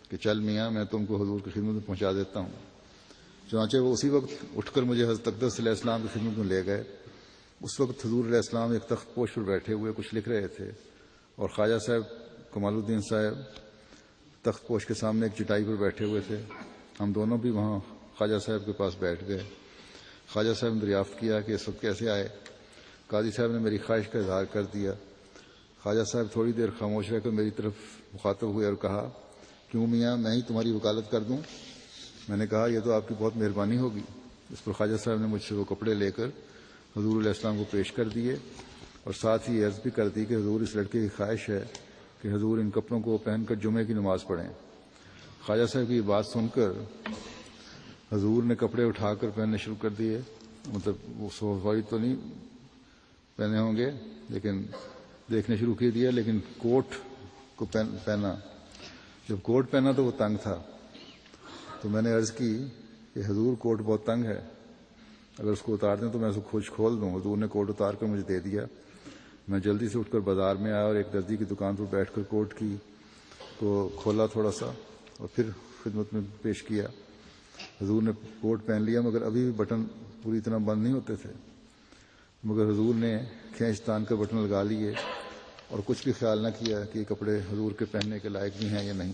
کہ چل میاں میں تم کو حضور کی خدمت میں پہنچا دیتا ہوں۔ چنانچہ وہ اسی وقت اٹھ کر مجھے حضرت اقدس علیہ السلام کی خدمت میں لے گئے۔ اس وقت حضور علیہ السلام ایک تخت پوش پر بیٹھے ہوئے کچھ لکھ رہے تھے، اور خواجہ صاحب کمال الدین صاحب تخت پوش کے سامنے ایک چٹائی پر بیٹھے ہوئے تھے۔ ہم دونوں بھی وہاں خواجہ صاحب کے پاس بیٹھ گئے۔ خواجہ صاحب نے دریافت کیا کہ اس وقت کیسے آئے۔ قاضی صاحب نے میری خواہش کا اظہار کر دیا۔ خواجہ صاحب تھوڑی دیر خاموش رہ کر میری طرف مخاطب ہوئے اور کہا، کیوں میاں میں ہی تمہاری وکالت کر دوں؟ میں نے کہا، یہ تو آپ کی بہت مہربانی ہوگی۔ اس پر خواجہ صاحب نے مجھ سے وہ کپڑے لے کر حضور علیہ السلام کو پیش کر دیے، اور ساتھ ہی عرض بھی کر دی کہ حضور اس لڑکے کی خواہش ہے کہ حضور ان کپڑوں کو پہن کر جمعے کی نماز پڑھیں۔ خواجہ صاحب کی بات سن کر حضور نے کپڑے اٹھا کر پہننے شروع کر دیے۔ مطلب وہ صوفائی تو نہیں پہنے ہوں گے، لیکن دیکھنے شروع کر دیا، لیکن کوٹ کو پہنا۔ جب کوٹ پہنا تو وہ تنگ تھا، تو میں نے عرض کی کہ حضور کوٹ بہت تنگ ہے، اگر اس کو اتار دیں تو میں اس کو کھوج کھول دوں۔ حضور نے کوٹ اتار کر مجھے دے دیا۔ میں جلدی سے اٹھ کر بازار میں آیا اور ایک درزی کی دکان پر بیٹھ کر کوٹ کی کو کھولا تھوڑا سا اور پھر خدمت میں پیش کیا۔ حضور نے کوٹ پہن لیا، مگر ابھی بھی بٹن پوری طرح بند نہیں ہوتے تھے، مگر حضور نے کھینچ تان کر بٹن لگا لیے اور کچھ بھی خیال نہ کیا کہ یہ کپڑے حضور کے پہننے کے لائق بھی ہیں یا نہیں۔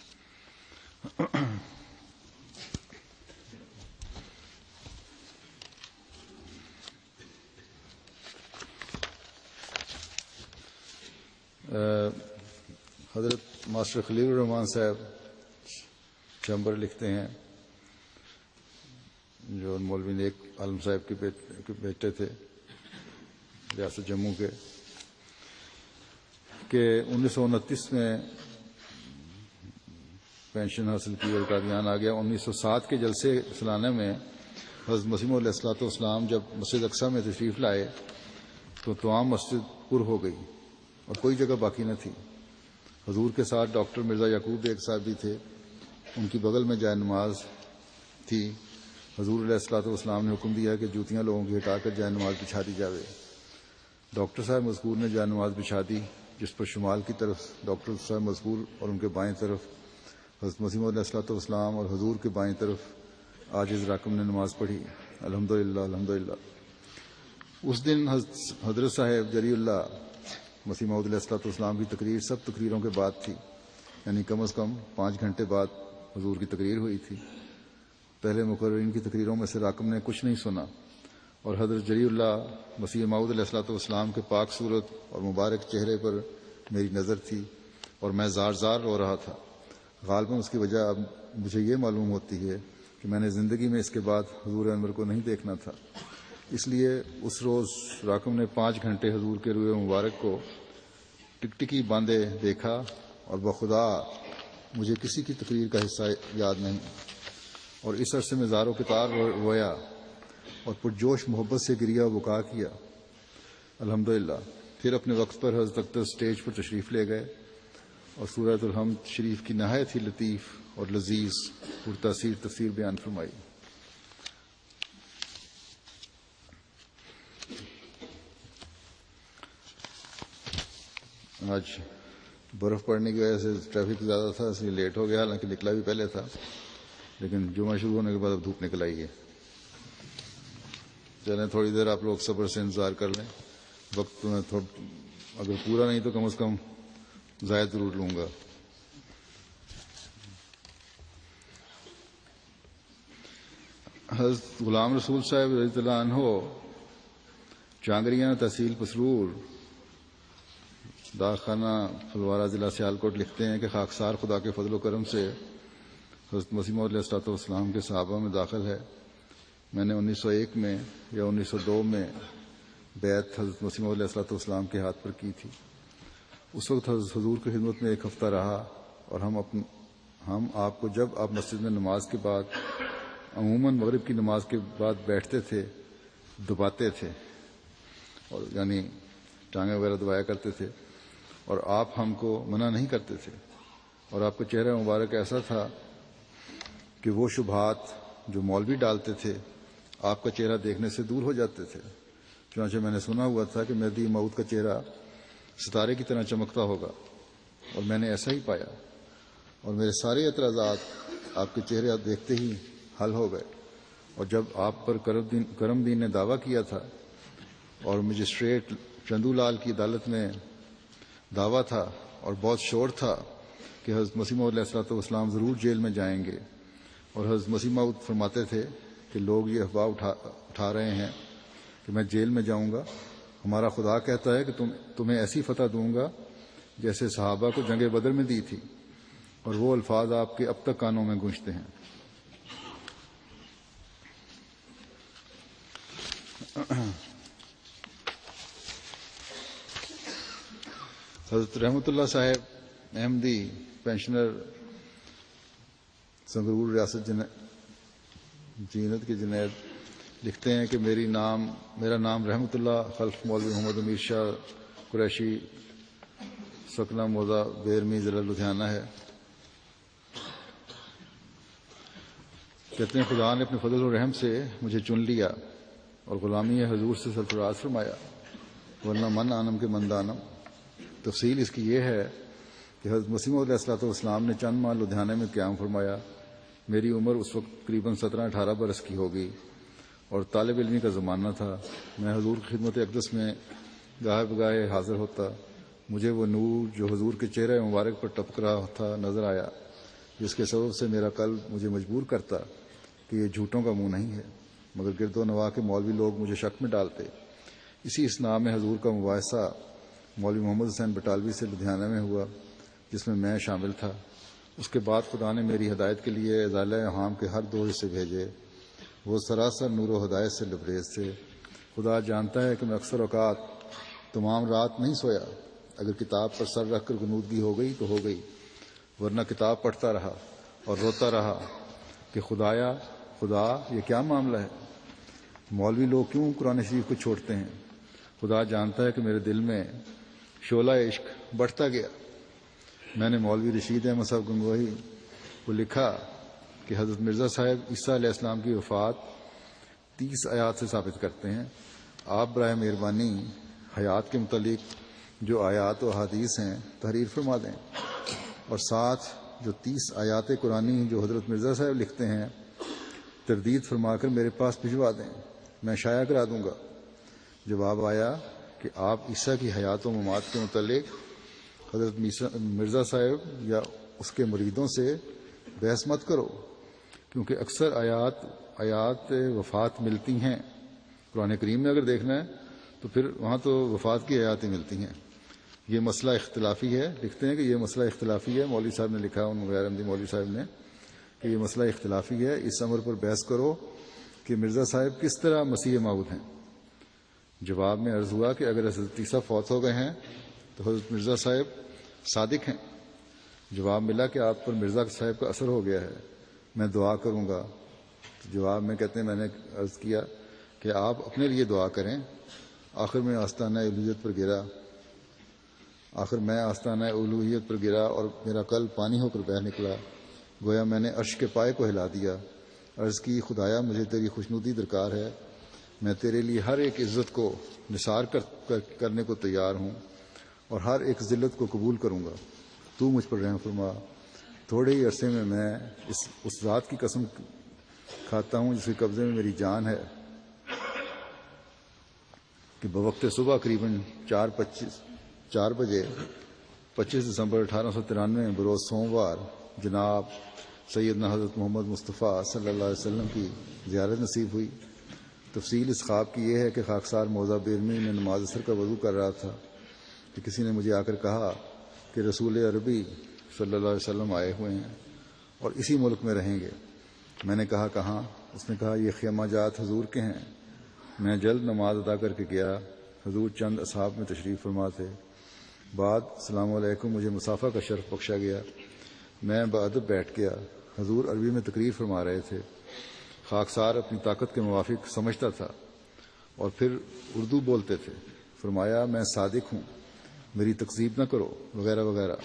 حضرت ماسٹر خلیل الرحمان صاحب چمبر لکھتے ہیں، جو مولوی نیک عالم صاحب کے بیٹے تھے ریاست جموں کے، کہ انیس سو انتیس میں پینشن حاصل کی اور قادیان آ گیا۔ انیس سو سات کے جلسے سالانہ میں حضرت مسیح موعود علیہ الصلوۃ والسلام جب مسجد اقصیٰ میں تشریف لائے تو تمام مسجد پر ہو گئی اور کوئی جگہ باقی نہ تھی۔ حضور کے ساتھ ڈاکٹر مرزا یعقوب بیگ صاحب بھی تھے، ان کی بغل میں جائے نماز تھی۔ حضور علیہ الصلوۃ والسلام نے حکم دیا کہ جوتیاں لوگوں کی ہٹا کر جائے نماز بچھا دی جاوے۔ ڈاکٹر صاحب مذکور نے جائے نماز بچھا دی، جس پر شمال کی طرف ڈاکٹر صاحب مذکور اور ان کے بائیں طرف حضرت مسیح موعود علیہ الصلوۃ والسلام اور حضور کے بائیں طرف عاجز راکم نے نماز پڑھی۔ الحمدللہ الحمدللہ۔ اس دن حضرت صاحب جری اللہ مسیح موعود علیہ الصلوۃ والسلام کی تقریر سب تقریروں کے بعد تھی، یعنی کم از کم پانچ گھنٹے بعد حضور کی تقریر ہوئی تھی۔ پہلے مقررین کی تقریروں میں سے راکم نے کچھ نہیں سنا، اور حضرت جری اللہ مسیح موعود علیہ الصلوۃ والسلام کے پاک صورت اور مبارک چہرے پر میری نظر تھی اور میں زار زار رو رہا تھا۔ غالباً اس کی وجہ اب مجھے یہ معلوم ہوتی ہے کہ میں نے زندگی میں اس کے بعد حضور انور کو نہیں دیکھنا تھا، اس لیے اس روز راکم نے پانچ گھنٹے حضور کے روئے مبارک کو ٹکٹکی باندھے دیکھا، اور بخدا مجھے کسی کی تقریر کا حصہ یاد نہیں، اور اس عرصے میں زاروں کتار رویا اور پرجوش محبت سے گریا و بکا کیا۔ الحمدللہ۔ پھر اپنے وقت پر حضرت اقدس سٹیج پر تشریف لے گئے اور سورۃ الحمد شریف کی نہایت ہی لطیف اور لذیذ پرتاثیر تفسیر بیان فرمائی۔ آج برف پڑنے کی وجہ سے ٹریفک زیادہ تھا، اس لیے لیٹ ہو گیا، حالانکہ نکلا بھی پہلے تھا، لیکن جمعہ شروع ہونے کے بعد اب دھوپ نکل آئی ہے۔ چلیں تھوڑی دیر آپ لوگ صبر سے انتظار کر لیں، وقت میں اگر پورا نہیں تو کم از کم زائد ضرور لوں گا۔ حضرت غلام رسول صاحب رضی اللہ عنہ چانگریاں تحصیل پسرور داخانہ پھلوارہ ضلع سیالکوٹ لکھتے ہیں کہ خاکسار خدا کے فضل و کرم سے حضرت مسیح موعود علیہ الصلوۃ والسلام کے صحابہ میں داخل ہے۔ میں نے انیس سو ایک میں یا انیس سو دو میں بیعت حضرت مسیح موعود علیہ الصلوۃ والسلام کے ہاتھ پر کی تھی۔ اس وقت حضرت حضور کی خدمت میں ایک ہفتہ رہا، اور ہم اپن ہم آپ کو جب آپ مسجد میں نماز کے بعد عموماً مغرب کی نماز کے بعد بیٹھتے تھے دباتے تھے، اور یعنی ٹانگیں وغیرہ دبایا کرتے تھے، اور آپ ہم کو منع نہیں کرتے تھے، اور آپ کا چہرہ مبارک ایسا تھا کہ وہ شبہات جو مولوی ڈالتے تھے آپ کا چہرہ دیکھنے سے دور ہو جاتے تھے۔ چنانچہ میں نے سنا ہوا تھا کہ مہدی موعود کا چہرہ ستارے کی طرح چمکتا ہوگا، اور میں نے ایسا ہی پایا، اور میرے سارے اعتراضات آپ کے چہرے دیکھتے ہی حل ہو گئے. اور جب آپ پر کرم دین نے دعویٰ کیا تھا اور مجسٹریٹ چندو لال کی عدالت میں دعویٰ تھا اور بہت شور تھا کہ حضرت مسیح موعود علیہ الصلوۃ والسلام ضرور جیل میں جائیں گے، اور حضرت مسیح موعود فرماتے تھے کہ لوگ یہ افواہ اٹھا اٹھا رہے ہیں کہ میں جیل میں جاؤں گا، ہمارا خدا کہتا ہے کہ تم تمہیں ایسی فتح دوں گا جیسے صحابہ کو جنگ بدر میں دی تھی. اور وہ الفاظ آپ کے اب تک کانوں میں گونجتے ہیں. حضرت رحمت اللہ صاحب احمدی پینشنر سنگرور ریاست جینت کے جنید لکھتے ہیں کہ میری نام میرا نام رحمت اللہ خلف مولوی محمد امیر شاہ قریشی سکنہ موضع بیرمی ضلع لدھیانہ ہے. کہتے ہیں خدا نے اپنے فضل و رحم سے مجھے چن لیا اور غلامی حضور سے سرفراز فرمایا، ورنہ من آنم کے من دانم. تفصیل اس کی یہ ہے کہ حضرت مسیح موعود علیہ الصلوۃ والسلام نے چند ماہ لدھیانہ میں قیام فرمایا. میری عمر اس وقت تقریباً سترہ اٹھارہ برس کی ہوگی اور طالب علمی کا زمانہ تھا. میں حضور کی خدمت اقدس میں گاہے بگاہے حاضر ہوتا. مجھے وہ نور جو حضور کے چہرے مبارک پر ٹپک رہا تھا نظر آیا، جس کے سبب سے میرا قلب مجھے مجبور کرتا کہ یہ جھوٹوں کا منہ نہیں ہے، مگر گرد و نواح کے مولوی لوگ مجھے شک میں ڈالتے. اسی اسنا میں حضور کا مباحثہ مولوی محمد حسین بٹالوی سے لدھیانہ میں ہوا، جس میں میں شامل تھا. اس کے بعد خدا نے میری ہدایت کے لیے ازالہ حام کے ہر دو حصے بھیجے. وہ سراسر نور و ہدایت سے لبریز تھے. خدا جانتا ہے کہ میں اکثر اوقات تمام رات نہیں سویا. اگر کتاب پر سر رکھ کر غنودگی ہو گئی تو ہو گئی، ورنہ کتاب پڑھتا رہا اور روتا رہا کہ خدایا خدا یہ کیا معاملہ ہے، مولوی لوگ کیوں قرآن شریف کو چھوڑتے ہیں. خدا جانتا ہے کہ میرے دل میں شعلہ عشق بڑھتا گیا. میں نے مولوی رشید احمد صاحب گنگوہی کو لکھا کہ حضرت مرزا صاحب عیسیٰ علیہ السلام کی وفات تیس آیات سے ثابت کرتے ہیں. آپ برائے مہربانی حیات کے متعلق جو آیات و احادیث ہیں تحریر فرما دیں، اور ساتھ جو تیس آیات قرآنی جو حضرت مرزا صاحب لکھتے ہیں تردید فرما کر میرے پاس بھجوا دیں، میں شائع کرا دوں گا. جواب آیا کہ آپ عیسیٰ کی حیات و ممات کے متعلق حضرت مرزا صاحب یا اس کے مریدوں سے بحث مت کرو، کیونکہ اکثر آیات آیات وفات ملتی ہیں. قرآن کریم میں اگر دیکھنا ہے تو پھر وہاں تو وفات کی آیاتیں ملتی ہیں. یہ مسئلہ اختلافی ہے. لکھتے ہیں کہ یہ مسئلہ اختلافی ہے. مولوی صاحب نے لکھا ان غیر احمدی مولوی صاحب نے کہ یہ مسئلہ اختلافی ہے. اس امر پر بحث کرو کہ مرزا صاحب کس طرح مسیح موعود ہیں. جواب میں عرض ہوا کہ اگر حضرت عیسیٰ فوت ہو گئے ہیں تو حضرت مرزا صاحب صادق ہیں. جواب ملا کہ آپ پر مرزا صاحب کا اثر ہو گیا ہے، میں دعا کروں گا. جواب میں کہتے ہیں میں نے عرض کیا کہ آپ اپنے لیے دعا کریں. آخر میں آستانہ الوہیت پر گرا آخر میں آستانہ الوہیت پر گرا اور میرا قلب پانی ہو کر بہہ نکلا. گویا میں نے عرش کے پائے کو ہلا دیا. عرض کی خدایا مجھے تیری خوشنودی درکار ہے، میں تیرے لیے ہر ایک عزت کو نثار کر, کر کرنے کو تیار ہوں اور ہر ایک ذلت کو قبول کروں گا. تو مجھ پر رحم فرما. تھوڑے ہی عرصے میں میں اس اس ذات کی قسم کھاتا ہوں جس کے قبضے میں میری جان ہے کہ بوقت صبح قریباً چار پچیس چار بجے پچیس دسمبر اٹھارہ سو ترانوے بروز سوموار جناب سیدنا حضرت محمد مصطفیٰ صلی اللہ علیہ وسلم کی زیارت نصیب ہوئی. تفصیل اس خواب کی یہ ہے کہ خاکسار موضع بیرمی میں نماز عصر کا وضو کر رہا تھا کہ کسی نے مجھے آ کر کہا کہ رسول عربی صلی اللہ علیہ وسلم آئے ہوئے ہیں اور اسی ملک میں رہیں گے. میں نے کہا کہاں؟ اس نے کہا یہ خیمہ جات حضور کے ہیں. میں جلد نماز ادا کر کے گیا. حضور چند اصحاب میں تشریف فرما تھے. بعد السلام علیکم مجھے مسافہ کا شرف بخشا گیا. میں بادب بیٹھ گیا. حضور عربی میں تقریر فرما رہے تھے. خاکسار اپنی طاقت کے موافق سمجھتا تھا اور پھر اردو بولتے تھے. فرمایا میں صادق ہوں، میری تکذیب نہ کرو وغیرہ وغیرہ.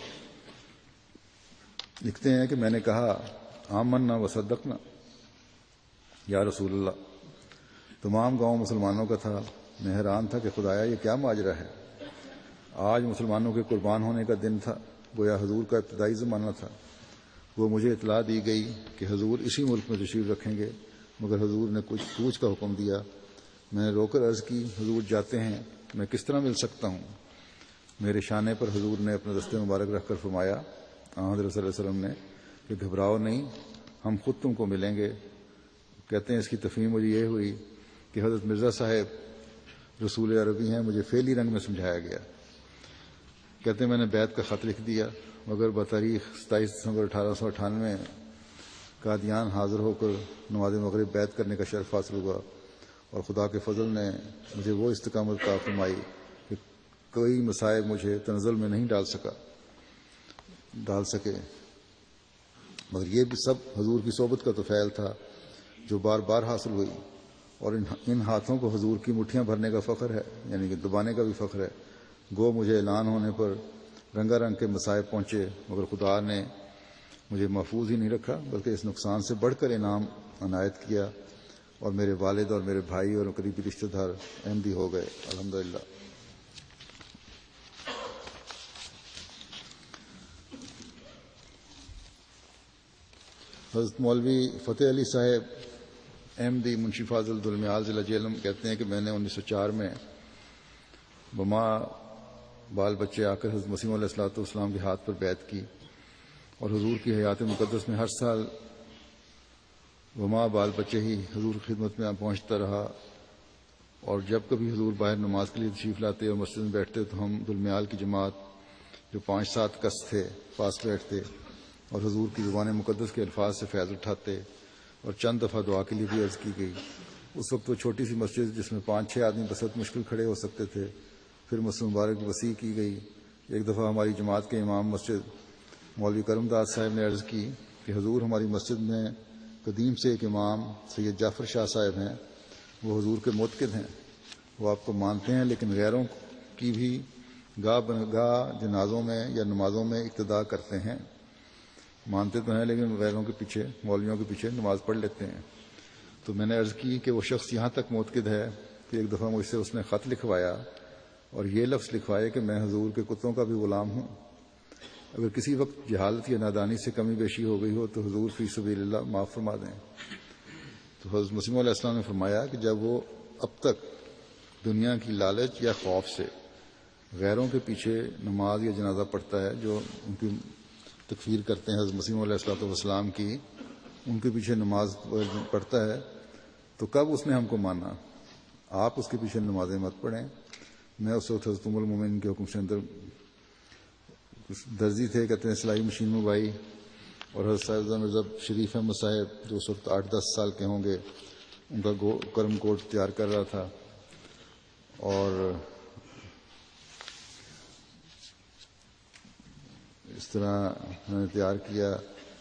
لکھتے ہیں کہ میں نے کہا آمنا و صدقنا یا رسول اللہ. تمام گاؤں مسلمانوں کا تھا. میں حیران تھا کہ خدایا یہ کیا ماجرا ہے. آج مسلمانوں کے قربان ہونے کا دن تھا، گویا حضور کا ابتدائی زمانہ تھا. وہ مجھے اطلاع دی گئی کہ حضور اسی ملک میں تشریف رکھیں گے، مگر حضور نے کچھ کوچ کا حکم دیا۔ میں نے رو کر عرض کی، حضور جاتے ہیں، میں کس طرح مل سکتا ہوں؟ میرے شانے پر حضور نے اپنا دستے مبارک رکھ کر فرمایا، حضرت صلی اللہ علیہ وسلم نے، کہ گھبراؤ نہیں، ہم خود تم کو ملیں گے۔ کہتے ہیں اس کی تفہیم مجھے یہ ہوئی کہ حضرت مرزا صاحب رسول عربی ہیں، مجھے فعلی رنگ میں سمجھایا گیا۔ کہتے ہیں میں نے بیعت کا خط لکھ دیا، مگر بتاریخ ستائیس دسمبر اٹھارہ سو اٹھانوے قادیان حاضر ہو کر نماز مغرب بیعت کرنے کا شرف حاصل ہوا، اور خدا کے فضل نے مجھے وہ استقامت عطا فرمائی کہ کوئی مصائب مجھے تنزل میں نہیں ڈال سکا ڈال سکے مگر یہ بھی سب حضور کی صحبت کا تو فعل تھا جو بار بار حاصل ہوئی، اور ان ہاتھوں کو حضور کی مٹھیاں بھرنے کا فخر ہے، یعنی کہ دبانے کا بھی فخر ہے۔ گو مجھے اعلان ہونے پر رنگا رنگ کے مصائب پہنچے، مگر خدا نے مجھے محفوظ ہی نہیں رکھا بلکہ اس نقصان سے بڑھ کر انعام عنایت کیا، اور میرے والد اور میرے بھائی اور قریبی رشتہ دار احمدی ہو گئے، الحمدللہ۔ حضرت مولوی فتح علی صاحب احمدی منشی فاضل دلمیال ضلع جہلم کہتے ہیں کہ میں نے انیس سو چار میں بما بال بچے آ کر حضرت مسیح علیہ الصلوۃ والسلام کے ہاتھ پر بیعت کی، اور حضور کی حیات مقدس میں ہر سال وما بال بچے ہی حضور کی خدمت میں پہنچتا رہا، اور جب کبھی حضور باہر نماز کے لیے تشریف لاتے اور مسجد میں بیٹھتے تو ہم دلمیال کی جماعت جو پانچ سات کس تھے پاس بیٹھتے اور حضور کی زبان مقدس کے الفاظ سے فیض اٹھاتے، اور چند دفعہ دعا کے لیے بھی عرض کی گئی۔ اس وقت وہ چھوٹی سی مسجد جس میں پانچ چھ آدمی بسط مشکل کھڑے ہو سکتے تھے، پھر مسجد مبارک وسیع کی گئی۔ ایک دفعہ ہماری جماعت کے امام مسجد مولوی کرم داد صاحب نے عرض کی کہ حضور ہماری مسجد میں قدیم سے ایک امام سید جعفر شاہ صاحب ہیں، وہ حضور کے معتقد ہیں، وہ آپ کو مانتے ہیں لیکن غیروں کی بھی گاہ بنگاہ جنازوں میں یا نمازوں میں اقتداء کرتے ہیں، مانتے تو ہیں لیکن غیروں کے پیچھے مولویوں کے پیچھے نماز پڑھ لیتے ہیں۔ تو میں نے عرض کی کہ وہ شخص یہاں تک معتقد ہے کہ ایک دفعہ مجھ سے اس نے خط لکھوایا اور یہ لفظ لکھوائے کہ میں حضور کے کتوں کا بھی غلام ہوں، اگر کسی وقت جہالت یا نادانی سے کمی بیشی ہو گئی ہو تو حضور فی سبیل اللہ معاف فرما دیں۔ تو حضرت مسیح علیہ السلام نے فرمایا کہ جب وہ اب تک دنیا کی لالچ یا خوف سے غیروں کے پیچھے نماز یا جنازہ پڑھتا ہے، جو ان کی تکفیر کرتے ہیں حضرت مسیح علیہ الصلوۃ والسلام کی، ان کے پیچھے نماز پڑھتا ہے، تو کب اس نے ہم کو مانا؟ آپ اس کے پیچھے نمازیں مت پڑھیں۔ میں اس وقت حضرت ام المومنین کے حکم سے اندر درزی تھے، کہتے ہیں سلائی مشین میں بائی، اور حضرت صاحب مرزا شریف احمد صاحب جو اس وقت آٹھ دس سال کے ہوں گے، ان کا کرم کوٹ تیار کر رہا تھا، اور اس طرح میں نے تیار کیا،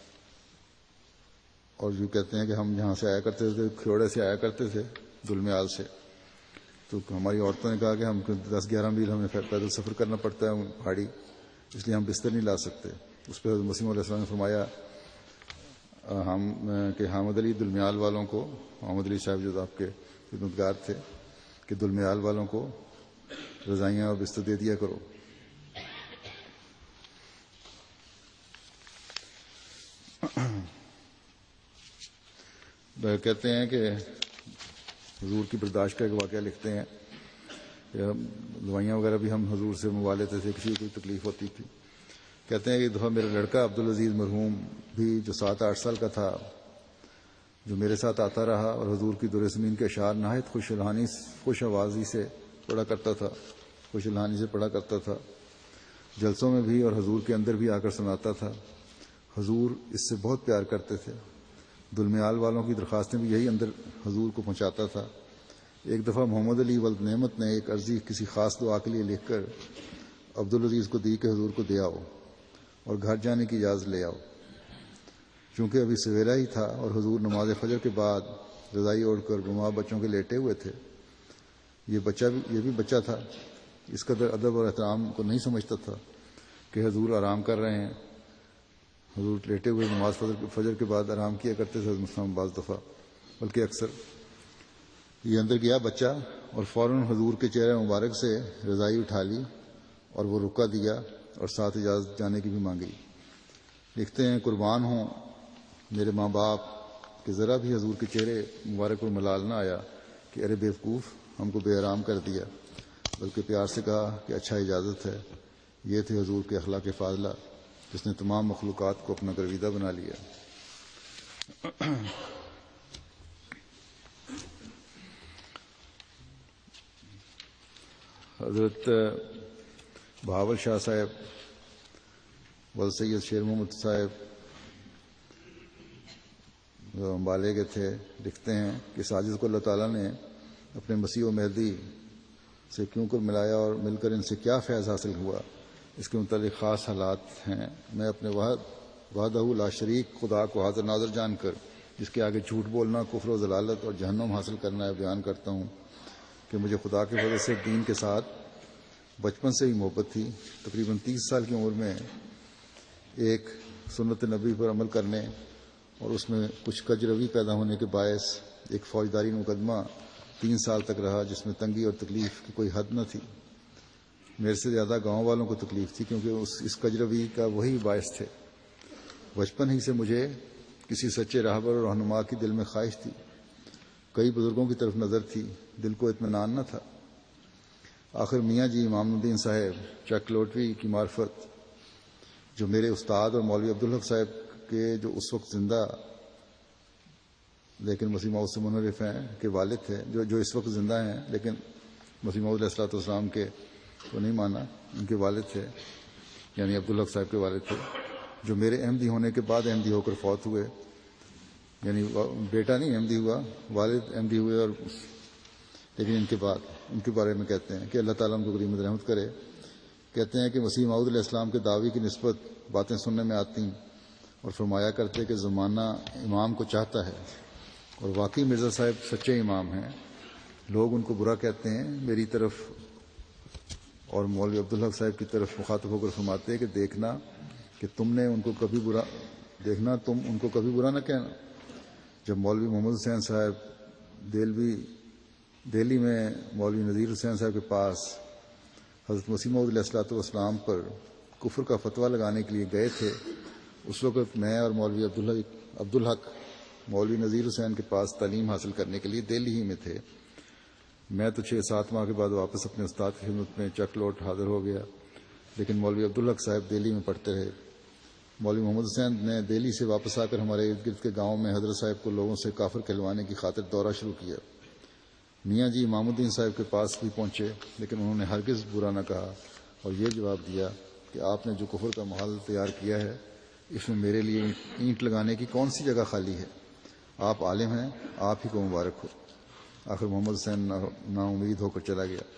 اور جو کہتے ہیں کہ ہم جہاں سے آیا کرتے تھے کھیوڑے سے آیا کرتے تھے دلمیال سے، تو ہماری عورتوں نے کہا کہ ہم دس گیارہ میل ہمیں پیدل سفر کرنا پڑتا ہے پہاڑی، اس لیے ہم بستر نہیں لا سکتے۔ اس پہ حضرت مسیح علیہ السلام نے فرمایا ہم کہ حامد علی دلمیال والوں کو، حامد علی صاحب جو آپ کے خدمتگار تھے، کہ دلمیال والوں کو رضائیاں اور بستر دے دیا کرو۔ کہتے ہیں کہ حضور کی برداشت کا ایک واقعہ لکھتے ہیں کہ دوائیاں وغیرہ بھی ہم حضور سے منگوا لیتے تھے، کسی کو کوئی تکلیف ہوتی تھی۔ کہتے ہیں کہ ایک دفعہ میرا لڑکا عبدالعزیز مرحوم بھی جو سات آٹھ سال کا تھا، جو میرے ساتھ آتا رہا اور حضور کی در زمین کے اشعار نہایت خوش الحانی خوش آوازی سے پڑھا کرتا تھا خوش الحانی سے پڑھا کرتا تھا جلسوں میں بھی اور حضور کے اندر بھی آ کر سناتا تھا۔ حضور اس سے بہت پیار کرتے تھے، دلمیال والوں کی درخواستیں بھی یہی اندر حضور کو پہنچاتا تھا۔ ایک دفعہ محمد علی ولد نعمت نے ایک عرضی کسی خاص دعا کے لیے لکھ کر عبدالعزیز کو دی کہ حضور کو دے آؤ اور گھر جانے کی اجازت لے آؤ۔ چونکہ ابھی سویرا ہی تھا اور حضور نماز فجر کے بعد رضائی اوڑھ کر بیمار بچوں کے لیٹے ہوئے تھے، یہ بچہ بھی یہ بھی بچہ تھا، اس قدر ادب اور احترام کو نہیں سمجھتا تھا کہ حضور آرام کر رہے ہیں۔ حضور لیٹے ہوئے نماز فجر کے بعد آرام کیا کرتے تھے مسلم بعض دفعہ بلکہ اکثر۔ یہ اندر گیا بچہ اور فوراً حضور کے چہرے مبارک سے رضائی اٹھا لی اور وہ رکا دیا اور ساتھ اجازت جانے کی بھی مانگی۔ لکھتے ہیں قربان ہوں میرے ماں باپ کہ ذرا بھی حضور کے چہرے مبارک پر ملال نہ آیا کہ ارے بیوقوف ہم کو بے آرام کر دیا، بلکہ پیار سے کہا کہ اچھا اجازت ہے۔ یہ تھے حضور کے اخلاق فاضلہ جس نے تمام مخلوقات کو اپنا گرویدہ بنا لیا۔ حضرت بہاول شاہ صاحب ول سید شیر محمد صاحب جو امبالے کے تھے لکھتے ہیں کہ ساجد کو اللہ تعالیٰ نے اپنے مسیح و مہدی سے کیوں کر ملایا اور مل کر ان سے کیا فیض حاصل ہوا، اس کے متعلق خاص حالات ہیں۔ میں اپنے وحدہ لا شریک خدا کو حاضر ناظر جان کر جس کے آگے جھوٹ بولنا، کفر و ضلالت اور جہنم حاصل کرنا ہے بیان کرتا ہوں کہ مجھے خدا کے فضل سے دین کے ساتھ بچپن سے ہی محبت تھی۔ تقریباً تیس سال کی عمر میں ایک سنت نبی پر عمل کرنے اور اس میں کچھ کجروی پیدا ہونے کے باعث ایک فوجداری مقدمہ تین سال تک رہا جس میں تنگی اور تکلیف کی کوئی حد نہ تھی۔ میرے سے زیادہ گاؤں والوں کو تکلیف تھی کیونکہ اس اس کجروی کا وہی باعث تھے۔ بچپن ہی سے مجھے کسی سچے راہبر اور رہنما کی دل میں خواہش تھی، کئی بزرگوں کی طرف نظر تھی، دل کو اطمینان نہ تھا۔ آخر میاں جی امام الدین صاحب چک لوٹوی کی معرفت، جو میرے استاد اور مولوی عبدالحق صاحب کے جو اس وقت زندہ لیکن مسیح موعود سے منحرف ہیں کے والد تھے، جو جو اس وقت زندہ ہیں لیکن مسیح موعود علیہ الصلوۃ والسلام کے کو نہیں مانا، ان کے والد تھے، یعنی عبدالحق صاحب کے والد تھے، جو میرے احمدی ہونے کے بعد احمدی ہو کر فوت ہوئے، یعنی بیٹا نہیں احمدی ہوا، والد احمدی ہوئے، اور لیکن ان کے بعد ان کے بارے میں کہتے ہیں کہ اللہ تعالیٰ ان کو غنیمت رحمت کرے۔ کہتے ہیں کہ مسیح موعود علیہ السلام کے دعوی کی نسبت باتیں سننے میں آتی اور فرمایا کرتے کہ زمانہ امام کو چاہتا ہے، اور واقعی مرزا صاحب سچے امام ہیں، لوگ ان کو برا کہتے ہیں۔ میری طرف اور مولوی عبدالحق صاحب کی طرف مخاطب ہو کر فرماتے کہ دیکھنا کہ تم نے ان کو کبھی برا دیکھنا تم ان کو کبھی برا نہ کہنا۔ جب مولوی محمد حسین صاحب دہلوی دہلی میں مولوی نذیر حسین صاحب کے پاس حضرت مسیح موعود علیہ الصلوۃ والسلام پر کفر کا فتویٰ لگانے کے لیے گئے تھے، اس وقت میں اور مولوی عبدالحق عبدالحق مولوی نذیر حسین کے پاس تعلیم حاصل کرنے کے لیے دہلی ہی میں تھے۔ میں تو چھ سات ماہ کے بعد واپس اپنے استاد کی خدمت میں چک لوٹ حاضر ہو گیا، لیکن مولوی عبدالحق صاحب دہلی میں پڑھتے رہے۔ مولوی محمد حسین نے دہلی سے واپس آ کر ہمارے ارد گرد کے گاؤں میں حضرت صاحب کو لوگوں سے کافر کہلوانے کی خاطر دورہ شروع کیا۔ میاں جی امام الدین صاحب کے پاس بھی پہنچے، لیکن انہوں نے ہرگز برا نہ کہا اور یہ جواب دیا کہ آپ نے جو کفر کا محل تیار کیا ہے اس میں میرے لیے اینٹ لگانے کی کون سی جگہ خالی ہے؟ آپ عالم ہیں، آپ ہی کو مبارک ہو۔ آخر محمد حسین نا امید ہو کر چلا گیا۔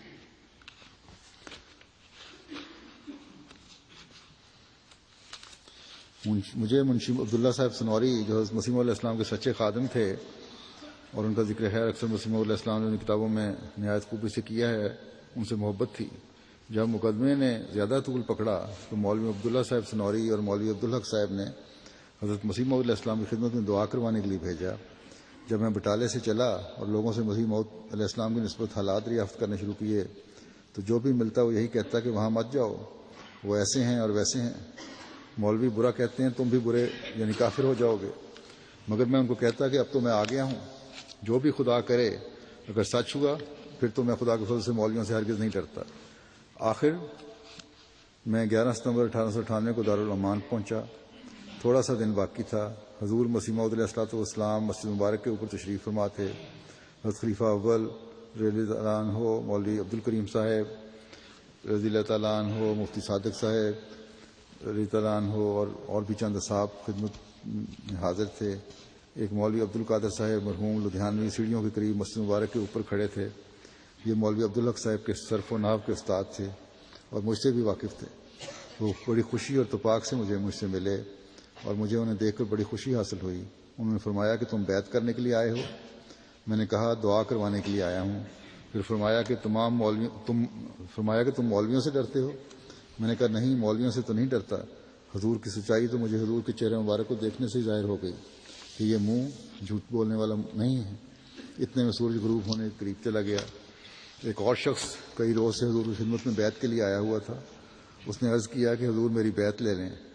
مجھے منشی عبداللہ صاحب سنوری جو حضرت مسیح موعود علیہ السلام کے سچے خادم تھے اور ان کا ذکر خیر اکثر مسیح موعود علیہ السلام نے اپنی کتابوں میں نہایت خوبی سے کیا ہے، ان سے محبت تھی۔ جب مقدمے نے زیادہ طول پکڑا تو مولوی عبداللہ صاحب سنوری اور مولوی عبدالحق صاحب نے حضرت مسیح موعود علیہ السلام کی خدمت میں دعا کروانے کے لیے بھیجا۔ جب میں بٹالے سے چلا اور لوگوں سے مسیح موعود علیہ السلام کی نسبت حالات دریافت کرنے شروع کیے تو جو بھی ملتا وہ یہی کہتا کہ وہاں مت جاؤ، وہ ایسے ہیں اور ویسے ہیں، مولوی برا کہتے ہیں تم بھی برے یعنی کافر ہو جاؤ گے۔ مگر میں ان کو کہتا کہ اب تو میں آ گیا ہوں، جو بھی خدا کرے اگر سچ ہوا پھر تو میں خدا کے فضل سے مولویوں سے ہرگز نہیں ڈرتا۔ آخر میں گیارہ ستمبر اٹھارہ سو اٹھانوے کو دارالعمان پہنچا۔ تھوڑا سا دن باقی تھا۔ حضور مسیح موعود علیہ الصلوۃ والسلام مسجد مبارک کے اوپر تشریف فرما تھے۔ حضرت خلیفہ اول رضی اللہ عنہ، مولوی عبدالکریم صاحب رضی اللہ تعالیٰ عنہ، مفتی صادق صاحب رضی اللہ عنہ اور اور بھی چند اصحاب خدمت میں حاضر تھے۔ ایک مولوی عبدالقادر صاحب مرحوم لدھیانوی سیڑھیوں کے قریب مسجد مبارک کے اوپر کھڑے تھے۔ یہ مولوی عبدالحق صاحب کے صرف و نحو کے استاد تھے اور مجھ سے بھی واقف تھے۔ وہ بڑی خوشی اور اتفاق سے مجھے مجھ سے ملے اور مجھے انہیں دیکھ کر بڑی خوشی حاصل ہوئی۔ انہوں نے فرمایا کہ تم بیعت کرنے کے لیے آئے ہو؟ میں نے کہا دعا کروانے کے لیے آیا ہوں۔ پھر فرمایا کہ تمام مولوی تم فرمایا کہ تم مولویوں سے ڈرتے ہو؟ میں نے کہا نہیں، مولویوں سے تو نہیں ڈرتا، حضور کی سچائی تو مجھے حضور کے چہرے مبارک کو دیکھنے سے ہی ظاہر ہو گئی کہ یہ منہ جھوٹ بولنے والا نہیں ہے۔ اتنے میں سورج غروب ہونے کے قریب چلا گیا۔ ایک اور شخص کئی روز سے حضور کی خدمت میں بیعت کے لیے آیا ہوا تھا۔ اس نے عرض کیا کہ حضور میری بیعت لے لیں۔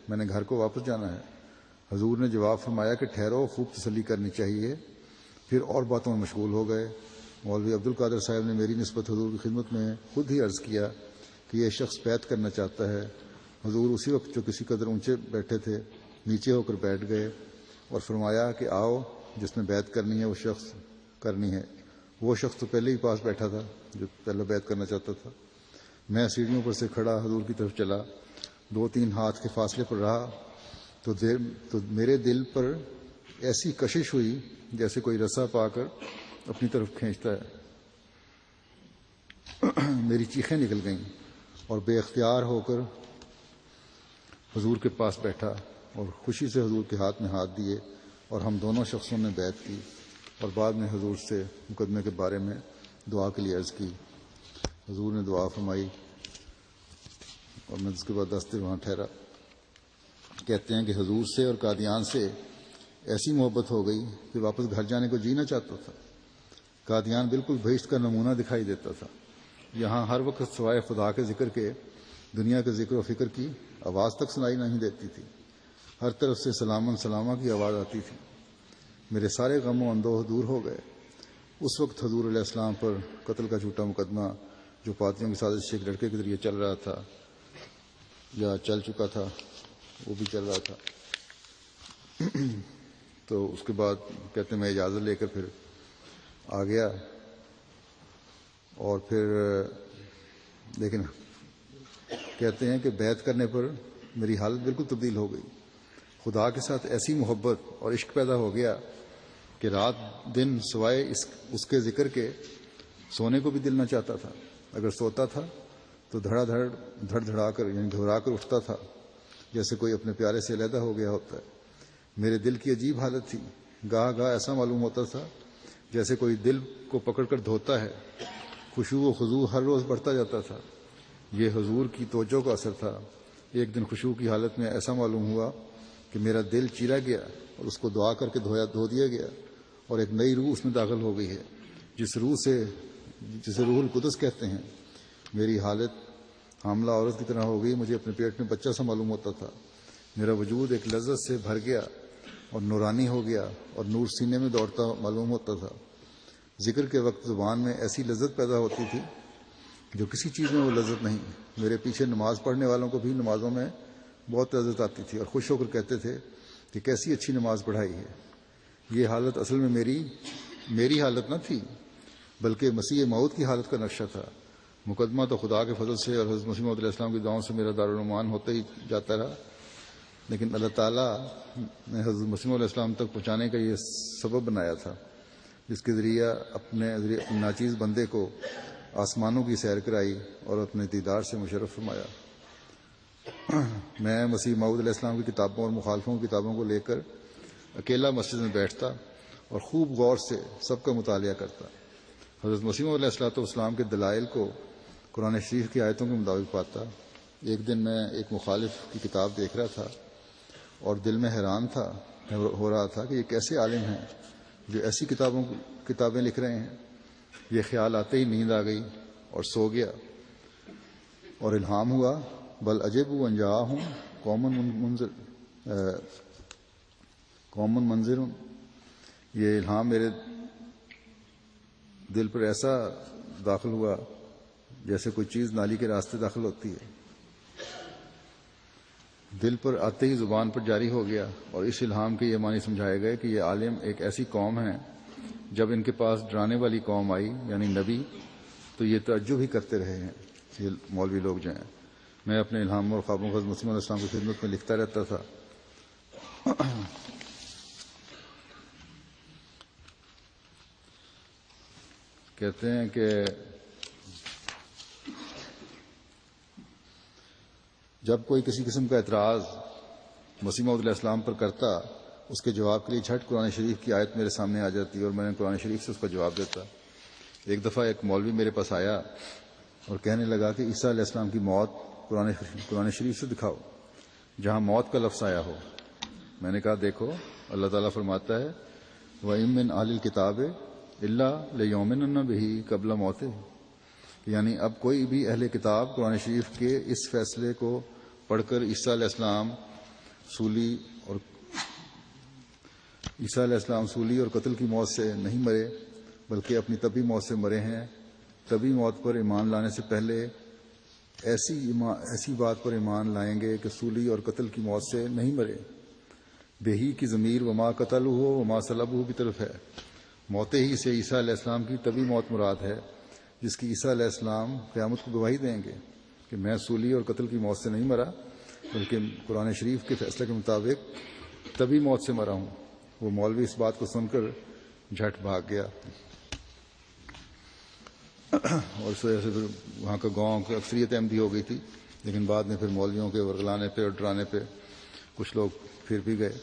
میں نے گھر کو واپس جانا ہے۔ حضور نے جواب فرمایا کہ ٹھہرو، خوب تسلی کرنی چاہیے۔ پھر اور باتوں میں مشغول ہو گئے۔ مولوی عبد القادر صاحب نے میری نسبت حضور کی خدمت میں خود ہی عرض کیا کہ یہ شخص بیعت کرنا چاہتا ہے۔ حضور اسی وقت جو کسی قدر اونچے بیٹھے تھے نیچے ہو کر بیٹھ گئے اور فرمایا کہ آؤ، جس نے بیعت کرنی ہے وہ شخص کرنی ہے۔ وہ شخص تو پہلے ہی پاس بیٹھا تھا جو پہلے بیعت کرنا چاہتا تھا۔ میں سیڑھیوں پر سے کھڑا حضور کی طرف چلا، دو تین ہاتھ کے فاصلے پر رہا تو دیر تو میرے دل پر ایسی کشش ہوئی جیسے کوئی رسا پا کر اپنی طرف کھینچتا ہے۔ میری چیخیں نکل گئیں اور بے اختیار ہو کر حضور کے پاس بیٹھا اور خوشی سے حضور کے ہاتھ میں ہاتھ دیے اور ہم دونوں شخصوں نے بیعت کی اور بعد میں حضور سے مقدمے کے بارے میں دعا کے لیے عرض کی۔ حضور نے دعا فرمائی اور میں اس کے بعد دس دن وہاں ٹھہرا۔ کہتے ہیں کہ حضور سے اور قادیان سے ایسی محبت ہو گئی کہ واپس گھر جانے کو جی نہ چاہتا تھا۔ قادیان بالکل بہشت کا نمونہ دکھائی دیتا تھا۔ یہاں ہر وقت سوائے خدا کے ذکر کے دنیا کے ذکر و فکر کی آواز تک سنائی نہیں دیتی تھی۔ ہر طرف سے سلامن سلامہ کی آواز آتی تھی۔ میرے سارے غم و اندوہ دور ہو گئے۔ اس وقت حضور علیہ السلام پر قتل کا جھوٹا مقدمہ جو پارٹیوں کی سازش سے ایک لڑکے کے ذریعے چل رہا تھا یا چل چکا تھا، وہ بھی چل رہا تھا۔ تو اس کے بعد کہتے ہیں میں اجازت لے کر پھر آ گیا اور پھر لیکن کہتے ہیں کہ بیعت کرنے پر میری حالت بالکل تبدیل ہو گئی۔ خدا کے ساتھ ایسی محبت اور عشق پیدا ہو گیا کہ رات دن سوائے اس اس کے ذکر کے سونے کو بھی دل نہ چاہتا تھا۔ اگر سوتا تھا تو دھڑا دھڑ دھڑ دھڑا کر یعنی گھبرا کر اٹھتا تھا جیسے کوئی اپنے پیارے سے علیحدہ ہو گیا ہوتا ہے۔ میرے دل کی عجیب حالت تھی۔ گاہ گاہ ایسا معلوم ہوتا تھا جیسے کوئی دل کو پکڑ کر دھوتا ہے۔ خشوع و خضوع ہر روز بڑھتا جاتا تھا۔ یہ حضور کی توجہ کا اثر تھا۔ ایک دن خشوع کی حالت میں ایسا معلوم ہوا کہ میرا دل چیرا گیا اور اس کو دعا کر کے دھویا دھو دیا گیا اور ایک نئی روح اس میں داخل ہو گئی ہے جس روح سے جسے روح القدس کہتے ہیں۔ میری حالت حاملہ عورت کی طرح ہو گئی۔ مجھے اپنے پیٹ میں بچہ سا معلوم ہوتا تھا۔ میرا وجود ایک لذت سے بھر گیا اور نورانی ہو گیا اور نور سینے میں دوڑتا معلوم ہوتا تھا۔ ذکر کے وقت زبان میں ایسی لذت پیدا ہوتی تھی جو کسی چیز میں وہ لذت نہیں۔ میرے پیچھے نماز پڑھنے والوں کو بھی نمازوں میں بہت لذت آتی تھی اور خوش ہو کر کہتے تھے کہ کیسی اچھی نماز پڑھائی ہے۔ یہ حالت اصل میں میری میری حالت نہ تھی بلکہ مسیح موعود کی حالت کا نقشہ تھا۔ مقدمہ تو خدا کے فضل سے اور حضرت مسیح موعود علیہ السلام کی دعاؤں سے میرا دارالایمان ہوتا ہی جاتا رہا، لیکن اللہ تعالیٰ نے حضرت مسیح موعود علیہ السلام تک پہنچانے کا یہ سبب بنایا تھا جس کے ذریعہ اپنے اپنے ناچیز بندے کو آسمانوں کی سیر کرائی اور اپنے دیدار سے مشرف فرمایا۔ میں مسیح موعود علیہ السلام کی کتابوں اور مخالفوں کی کتابوں کو لے کر اکیلا مسجد میں بیٹھتا اور خوب غور سے سب کا مطالعہ کرتا۔ حضرت مسیح موعود علیہ الصلوۃ والسلام کے دلائل کو قرآن شریف کی آیتوں کے مطابق پاتا۔ ایک دن میں ایک مخالف کی کتاب دیکھ رہا تھا اور دل میں حیران تھا ہو رہا تھا کہ یہ کیسے عالم ہیں جو ایسی کتابوں کتابیں لکھ رہے ہیں۔ یہ خیال آتے ہی نیند آ گئی اور سو گیا اور الہام ہوا بل عجب ان جاءہم قوم منذر قوم منذر۔ یہ الہام میرے دل پر ایسا داخل ہوا جیسے کوئی چیز نالی کے راستے داخل ہوتی ہے۔ دل پر آتے ہی زبان پر جاری ہو گیا اور اس الہام کے یہ معنی سمجھائے گئے کہ یہ عالم ایک ایسی قوم ہے جب ان کے پاس ڈرانے والی قوم آئی یعنی نبی تو یہ تعجب ہی کرتے رہے ہیں یہ مولوی لوگ جو ہیں۔ میں اپنے الہام اور خوابوں کو حضرت مسیح علیہ السلام کی خدمت میں لکھتا رہتا تھا۔ کہتے ہیں کہ جب کوئی کسی قسم کا اعتراض مسیح موعود علیہ السلام پر کرتا اس کے جواب کے لیے جھٹ قرآن شریف کی آیت میرے سامنے آ جاتی اور میں نے قرآن شریف سے اس کا جواب دیتا۔ ایک دفعہ ایک مولوی میرے پاس آیا اور کہنے لگا کہ عیسیٰ علیہ السلام کی موت قرآن قرآن شریف سے دکھاؤ جہاں موت کا لفظ آیا ہو۔ میں نے کہا دیکھو اللہ تعالیٰ فرماتا ہے وَإِن مِّنْ أَهْلِ الْكِتَابِ إِلَّا لَيُؤْمِنُنَّ بِهِ قَبْلَ مَوْتِهِ، یعنی اب کوئی بھی اہل کتاب قرآن شریف کے اس فیصلے کو پڑھ کر عیسیٰ علیہ السلام سولی اور عیسیٰ علیہ السلام سولی اور قتل کی موت سے نہیں مرے بلکہ اپنی طبی موت سے مرے ہیں۔ طبی موت پر ایمان لانے سے پہلے ایسی ایمان ایسی بات پر ایمان لائیں گے کہ سولی اور قتل کی موت سے نہیں مرے۔ بہی کی ضمیر وما قتل ہو وما صلب ہو کی طرف ہے۔ موت ہی سے عیسیٰ علیہ السلام کی طبی موت مراد ہے، جس کی عیسیٰ علیہ السلام قیامت کو گواہی دیں گے کہ میں سولی اور قتل کی موت سے نہیں مرا بلکہ قرآن شریف کے فیصلے کے مطابق طبی موت سے مرا ہوں۔ وہ مولوی اس بات کو سن کر جھٹ بھاگ گیا اور اس وجہ سے پھر وہاں کا گاؤں کی اکثریت احمدی ہو گئی تھی، لیکن بعد میں پھر مولویوں کے ورگلانے پہ اور ڈرانے پہ کچھ لوگ پھر بھی گئے۔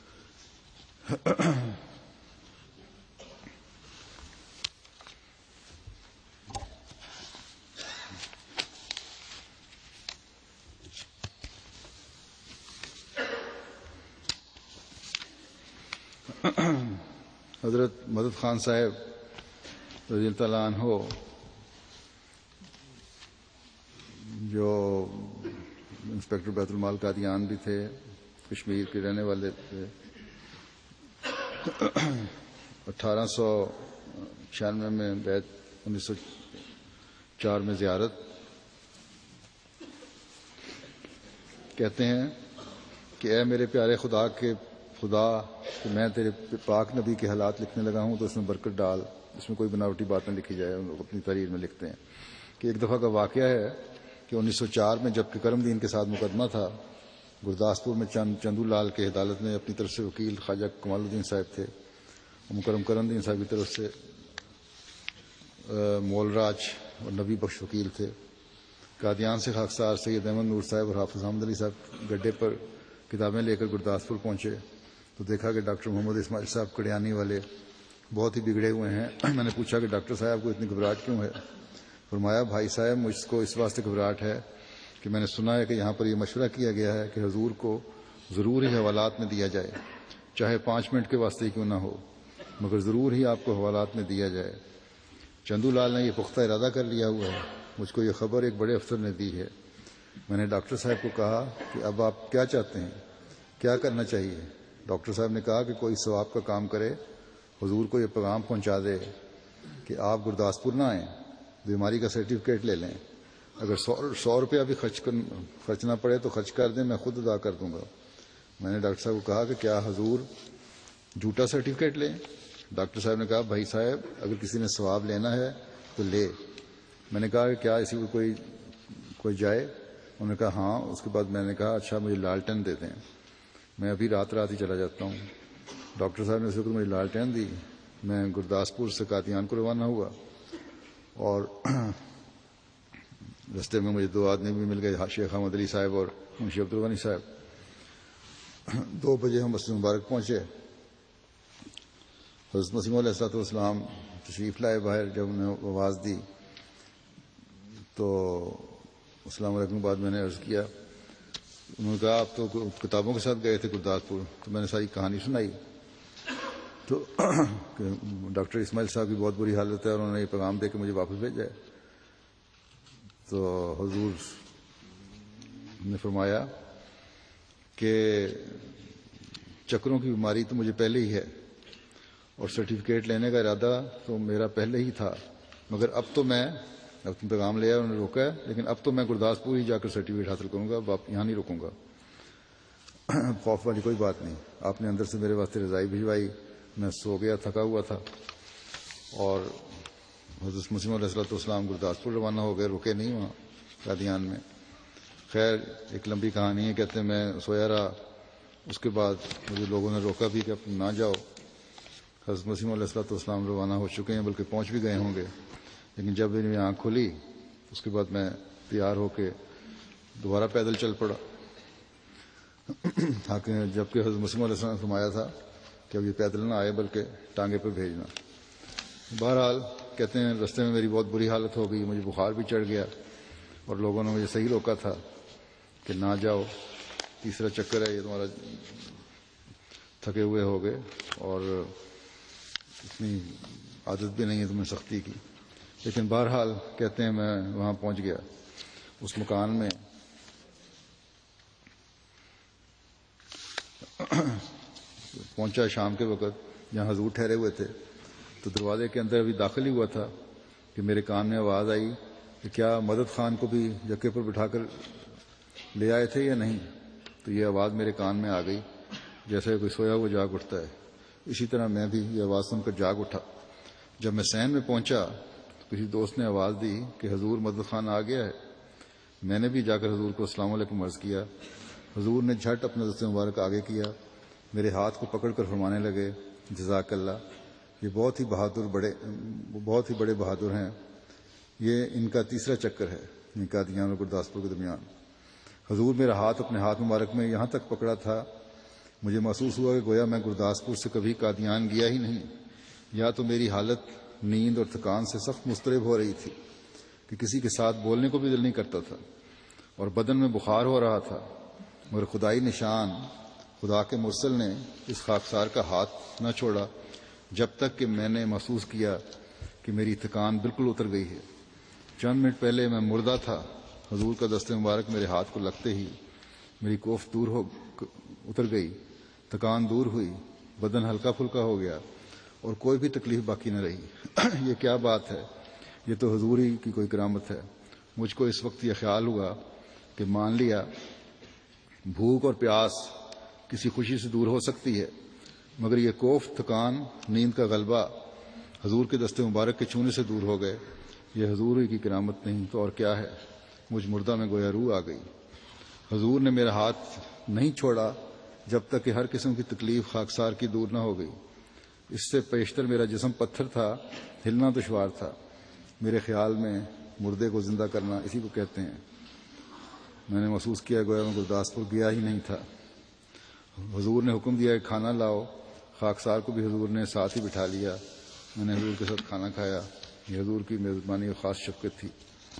حضرت مدد خان صاحب رضی اللہ تعالیٰ عنہ جو انسپیکٹر بیت المال قادیان بھی تھے، کشمیر کے رہنے والے تھے، اٹھارہ سو چھیانوے میں بیت، انیس سو چار میں زیارت، کہتے ہیں کہ اے میرے پیارے خدا کے خدا کہ میں تیرے پاک نبی کے حالات لکھنے لگا ہوں تو اس میں برکت ڈال، اس میں کوئی بناوٹی بات نہ لکھی جائے۔ ان لوگ اپنی تحریر میں لکھتے ہیں کہ ایک دفعہ کا واقعہ ہے کہ انیس سو چار میں جب کہ کرم دین کے ساتھ مقدمہ تھا، گرداسپور میں چند چندو لال کے عدالت میں اپنی طرف سے وکیل خواجہ کمال الدین صاحب تھے، اور مکرم کرم دین صاحب کی طرف سے مول راج اور نبی بخش وکیل تھے۔ قادیان سے خاکسار سید احمد نور صاحب اور حافظ حامد علی صاحب گڈے پر کتابیں لے کر گرداسپور پہنچے تو دیکھا کہ ڈاکٹر محمد اسماعیل صاحب کڑیانی والے بہت ہی بگڑے ہوئے ہیں۔ میں نے پوچھا کہ ڈاکٹر صاحب کو اتنی گھبراہٹ کیوں ہے؟ فرمایا بھائی صاحب مجھ کو اس واسطے گھبراہٹ ہے کہ میں نے سنا ہے کہ یہاں پر یہ مشورہ کیا گیا ہے کہ حضور کو ضرور ہی حوالات میں دیا جائے، چاہے پانچ منٹ کے واسطے ہی کیوں نہ ہو، مگر ضرور ہی آپ کو حوالات میں دیا جائے۔ چندو لال نے یہ پختہ ارادہ کر لیا ہوا ہے، مجھ کو یہ خبر ایک بڑے افسر نے دی ہے۔ میں نے ڈاکٹر صاحب کو کہا کہ اب آپ کیا چاہتے ہیں، کیا کرنا چاہیے؟ ڈاکٹر صاحب نے کہا کہ کوئی ثواب کا کام کرے، حضور کو یہ پیغام پہنچا دے کہ آپ گرداسپور نہ آئیں، بیماری کا سرٹیفکیٹ لے لیں، اگر سو سو روپیہ بھی خرچ خرچنا پڑے تو خرچ کر دیں، میں خود ادا کر دوں گا۔ میں نے ڈاکٹر صاحب کو کہا کہ کیا حضور جھوٹا سرٹیفکیٹ لیں؟ ڈاکٹر صاحب نے کہا بھائی صاحب اگر کسی نے ثواب لینا ہے تو لے۔ میں نے کہا کہ کیا اسی کو کوئی کوئی جائے؟ انہوں نے کہا ہاں۔ اس کے بعد میں نے کہا اچھا مجھے لالٹین دے دیں، میں ابھی رات رات ہی چلا جاتا ہوں۔ ڈاکٹر صاحب نے اس وقت مجھے لالٹین دی، میں گرداسپور سے قادیان کو روانہ ہوا اور رستے میں مجھے دو آدمی بھی مل گئے، شیخ احمد علی صاحب اور منشی عبدالغنی صاحب۔ دو بجے ہم مسجد مبارک پہنچے، حضرت مسیح علیہ الصلوۃ والسلام تشریف لائے باہر۔ جب انہوں نے آواز دی تو السلام علیکم بعد میں نے عرض کیا، انہوں نے کہا آپ تو کتابوں کے ساتھ گئے تھے گرداسپور، تو میں نے ساری کہانی سنائی تو ڈاکٹر اسماعیل صاحب کی بہت بری حالت ہے اور انہوں نے یہ پیغام دے کے مجھے واپس بھیجا ہے۔ تو حضور نے فرمایا کہ چکروں کی بیماری تو مجھے پہلے ہی ہے اور سرٹیفکیٹ لینے کا ارادہ تو میرا پہلے ہی تھا، مگر اب تو میں اب تم پیغام لیا انہوں نے روکا ہے، لیکن اب تو میں گرداسپور ہی جا کر سرٹیفکیٹ حاصل کروں گا، اب یہاں نہیں رکوں گا۔ خوف والی کوئی بات نہیں، آپ نے اندر سے میرے واسطے رضائی بھجوائی، میں سو گیا تھکا ہوا تھا اور حضرت مسیح علیہ الصلوۃ والسلام گرداسپور روانہ ہو گئے، رکے نہیں وہاں قادیان میں۔ خیر ایک لمبی کہانی ہے، کہتے ہیں میں سویا رہا، اس کے بعد مجھے لوگوں نے روکا بھی کہ اب نہ جاؤ، حضرت مسیح علیہ الصلوۃ والسلام روانہ ہو چکے ہیں، بلکہ پہنچ بھی گئے ہوں گے، لیکن جب میری آنکھ کھلی اس کے بعد میں تیار ہو کے دوبارہ پیدل چل پڑا، تاکہ جبکہ حضرت مسیح علیہ السلام نے فرمایا تھا کہ اب یہ پیدل نہ آئے بلکہ ٹانگے پہ بھیجنا۔ بہرحال کہتے ہیں رستے میں میری بہت بری حالت ہو گئی، مجھے بخار بھی چڑھ گیا اور لوگوں نے مجھے صحیح روکا تھا کہ نہ جاؤ، تیسرا چکر ہے یہ تمہارا، تھکے ہوئے ہو گئے اور اتنی عادت بھی نہیں ہے تمہیں سختی کی۔ لیکن بہرحال کہتے ہیں میں وہاں پہنچ گیا، اس مکان میں پہنچا شام کے وقت جہاں حضور ٹھہرے ہوئے تھے، تو دروازے کے اندر ابھی داخل ہی ہوا تھا کہ میرے کان میں آواز آئی کہ کیا مدد خان کو بھی یکے پر بٹھا کر لے آئے تھے یا نہیں. تو یہ آواز میرے کان میں آ گئی جیسے کوئی سویا ہوا جاگ اٹھتا ہے. اسی طرح میں بھی یہ آواز سن کر جاگ اٹھا. جب میں صحن میں پہنچا تو کسی دوست نے آواز دی کہ حضور مدد خان آ گیا ہے. میں نے بھی جا کر حضور کو السلام علیکم عرض کیا. حضور نے جھٹ اپنا دست مبارک آگے کیا، میرے ہاتھ کو پکڑ کر فرمانے لگے جزاک اللہ، یہ بہت ہی بہادر بڑے بہت ہی بڑے بہادر ہیں. یہ ان کا تیسرا چکر ہے ان قادیان اور گرداسپور کے درمیان. حضور میرا ہاتھ اپنے ہاتھ مبارک میں یہاں تک پکڑا تھا، مجھے محسوس ہوا کہ گویا میں گرداسپور سے کبھی قادیان گیا ہی نہیں. یا تو میری حالت نیند اور تھکان سے سخت مضطرب ہو رہی تھی کہ کسی کے ساتھ بولنے کو بھی دل نہیں کرتا تھا، اور بدن میں بخار ہو رہا تھا، مگر خدائی نشان خدا کے مرسل نے اس خاکسار کا ہاتھ نہ چھوڑا جب تک کہ میں نے محسوس کیا کہ میری تھکان بالکل اتر گئی ہے. چند منٹ پہلے میں مردہ تھا، حضور کا دست مبارک میرے ہاتھ کو لگتے ہی میری کوفت دور ہو اتر گئی، تھکان دور ہوئی، بدن ہلکا پھلکا ہو گیا اور کوئی بھی تکلیف باقی نہ رہی. یہ کیا بات ہے، یہ تو حضور ہی کی کوئی کرامت ہے. مجھ کو اس وقت یہ خیال ہوا کہ مان لیا بھوک اور پیاس کسی خوشی سے دور ہو سکتی ہے، مگر یہ کوف، تھکان، نیند کا غلبہ حضور کے دست مبارک کے چھونے سے دور ہو گئے. یہ حضور ہی کی کرامت نہیں تو اور کیا ہے. مجھ مردہ میں گویا روح آ گئی. حضور نے میرا ہاتھ نہیں چھوڑا جب تک کہ ہر قسم کی تکلیف خاکسار کی دور نہ ہو گئی. اس سے پیشتر میرا جسم پتھر تھا، ہلنا دشوار تھا. میرے خیال میں مردے کو زندہ کرنا اسی کو کہتے ہیں. میں نے محسوس کیا گویا میں گرداسپور گیا ہی نہیں تھا. حضور نے حکم دیا کہ کھانا لاؤ. خاکسار کو بھی حضور نے ساتھ ہی بٹھا لیا. میں نے حضور کے ساتھ کھانا کھایا. یہ حضور کی میزبانی اور خاص شفقت تھی.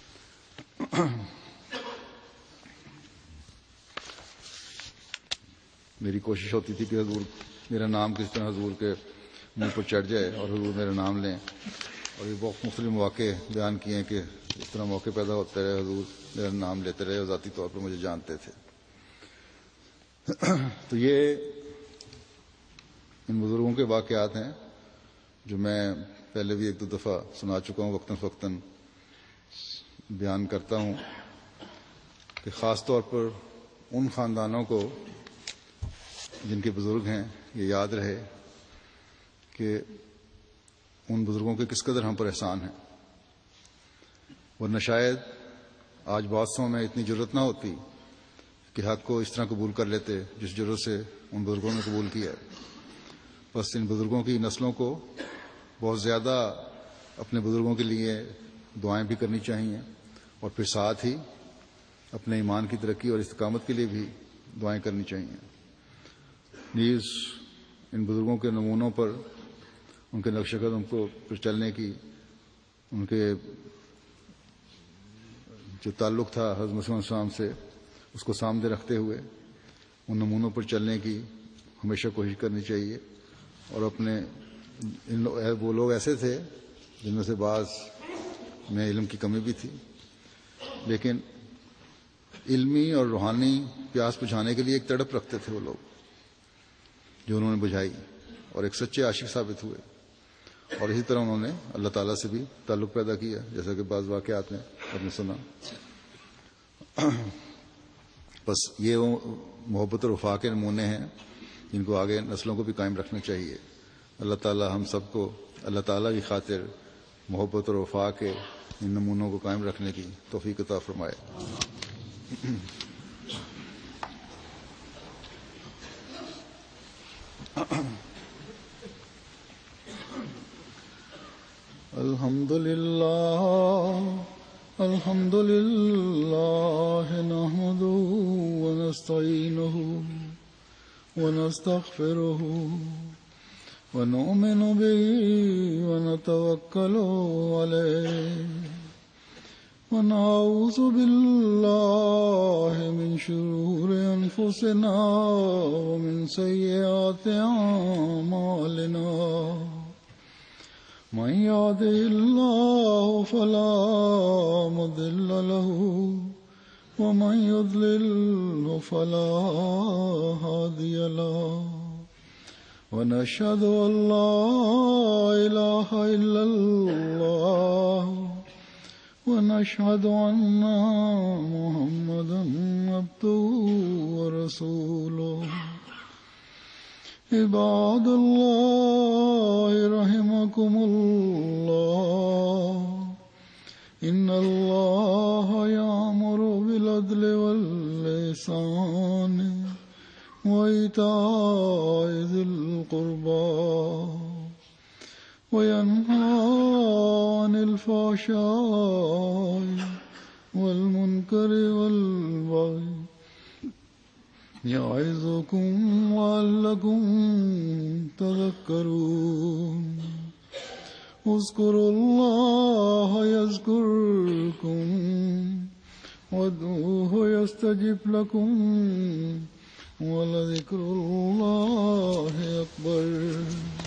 میری کوشش ہوتی تھی کہ حضور میرا نام کس طرح حضور کے منہ پر چڑھ جائے اور حضور میرا نام لیں. اور یہ بہت مختلف مواقع بیان کیے ہیں کہ اس طرح موقع پیدا ہوتے رہے حضور میرا نام لیتے رہے اور ذاتی طور پر مجھے جانتے تھے. تو یہ ان بزرگوں کے واقعات ہیں جو میں پہلے بھی ایک دو دفعہ سنا چکا ہوں، وقتاً فوقتاً بیان کرتا ہوں کہ خاص طور پر ان خاندانوں کو جن کے بزرگ ہیں یہ یاد رہے کہ ان بزرگوں کے کس قدر ہم پر احسان ہیں. ورنہ شاید آج بہت سو میں اتنی جرت نہ ہوتی کہ حق کو اس طرح قبول کر لیتے جس جرت سے ان بزرگوں نے قبول کیا. بس ان بزرگوں کی نسلوں کو بہت زیادہ اپنے بزرگوں کے لیے دعائیں بھی کرنی چاہیے، اور پھر ساتھ ہی اپنے ایمان کی ترقی اور استقامت کے لیے بھی دعائیں کرنی چاہیے. نیز ان بزرگوں کے نمونوں پر، ان کے نقش قدم کو پر چلنے کی، ان کے جو تعلق تھا حضرت مسیح علیہ السلام سے اس کو سامنے رکھتے ہوئے ان نمونوں پر چلنے کی ہمیشہ کوشش کرنی چاہیے. اور اپنے ان وہ لوگ ایسے تھے جن میں سے بعض میں علم کی کمی بھی تھی، لیکن علمی اور روحانی پیاس بجھانے کے لیے ایک تڑپ رکھتے تھے وہ لوگ، جو انہوں نے بجھائی اور ایک سچے عاشق ثابت ہوئے. اور اسی طرح انہوں نے اللہ تعالیٰ سے بھی تعلق پیدا کیا، جیسا کہ بعض واقعات میں آپ نے سنا. بس یہ وہ محبت اور وفا کے نمونے ہیں جن کو آگے نسلوں کو بھی قائم رکھنا چاہیے. اللہ تعالیٰ ہم سب کو اللہ تعالیٰ کی خاطر محبت اور وفا کے ان نمونوں کو قائم رکھنے کی توفیق عطا فرمائے. الحمد للہ الحمد للہ نحمده ونستعینه ونستغفره ونؤمن به ونتوکل علیه ونعوذ بالله من شرور انفسنا ومن سیئات اعمالنا من يهده الله فلا مضل له ومن يضلل فلا هادي له ونشهد أن لا إله إلا الله ونشهد أن محمدا عبده ورسوله عباد الله رحمكم الله إن الله يأمر بالعدل والإحسان وإيتاء ذي القربى وينهى عن الفحشاء والمنكر والبغي يعظكم لعلكم تذكرون اذكروا الله يذكركم وادعوه يستجب لكم ولذكر الله أكبر.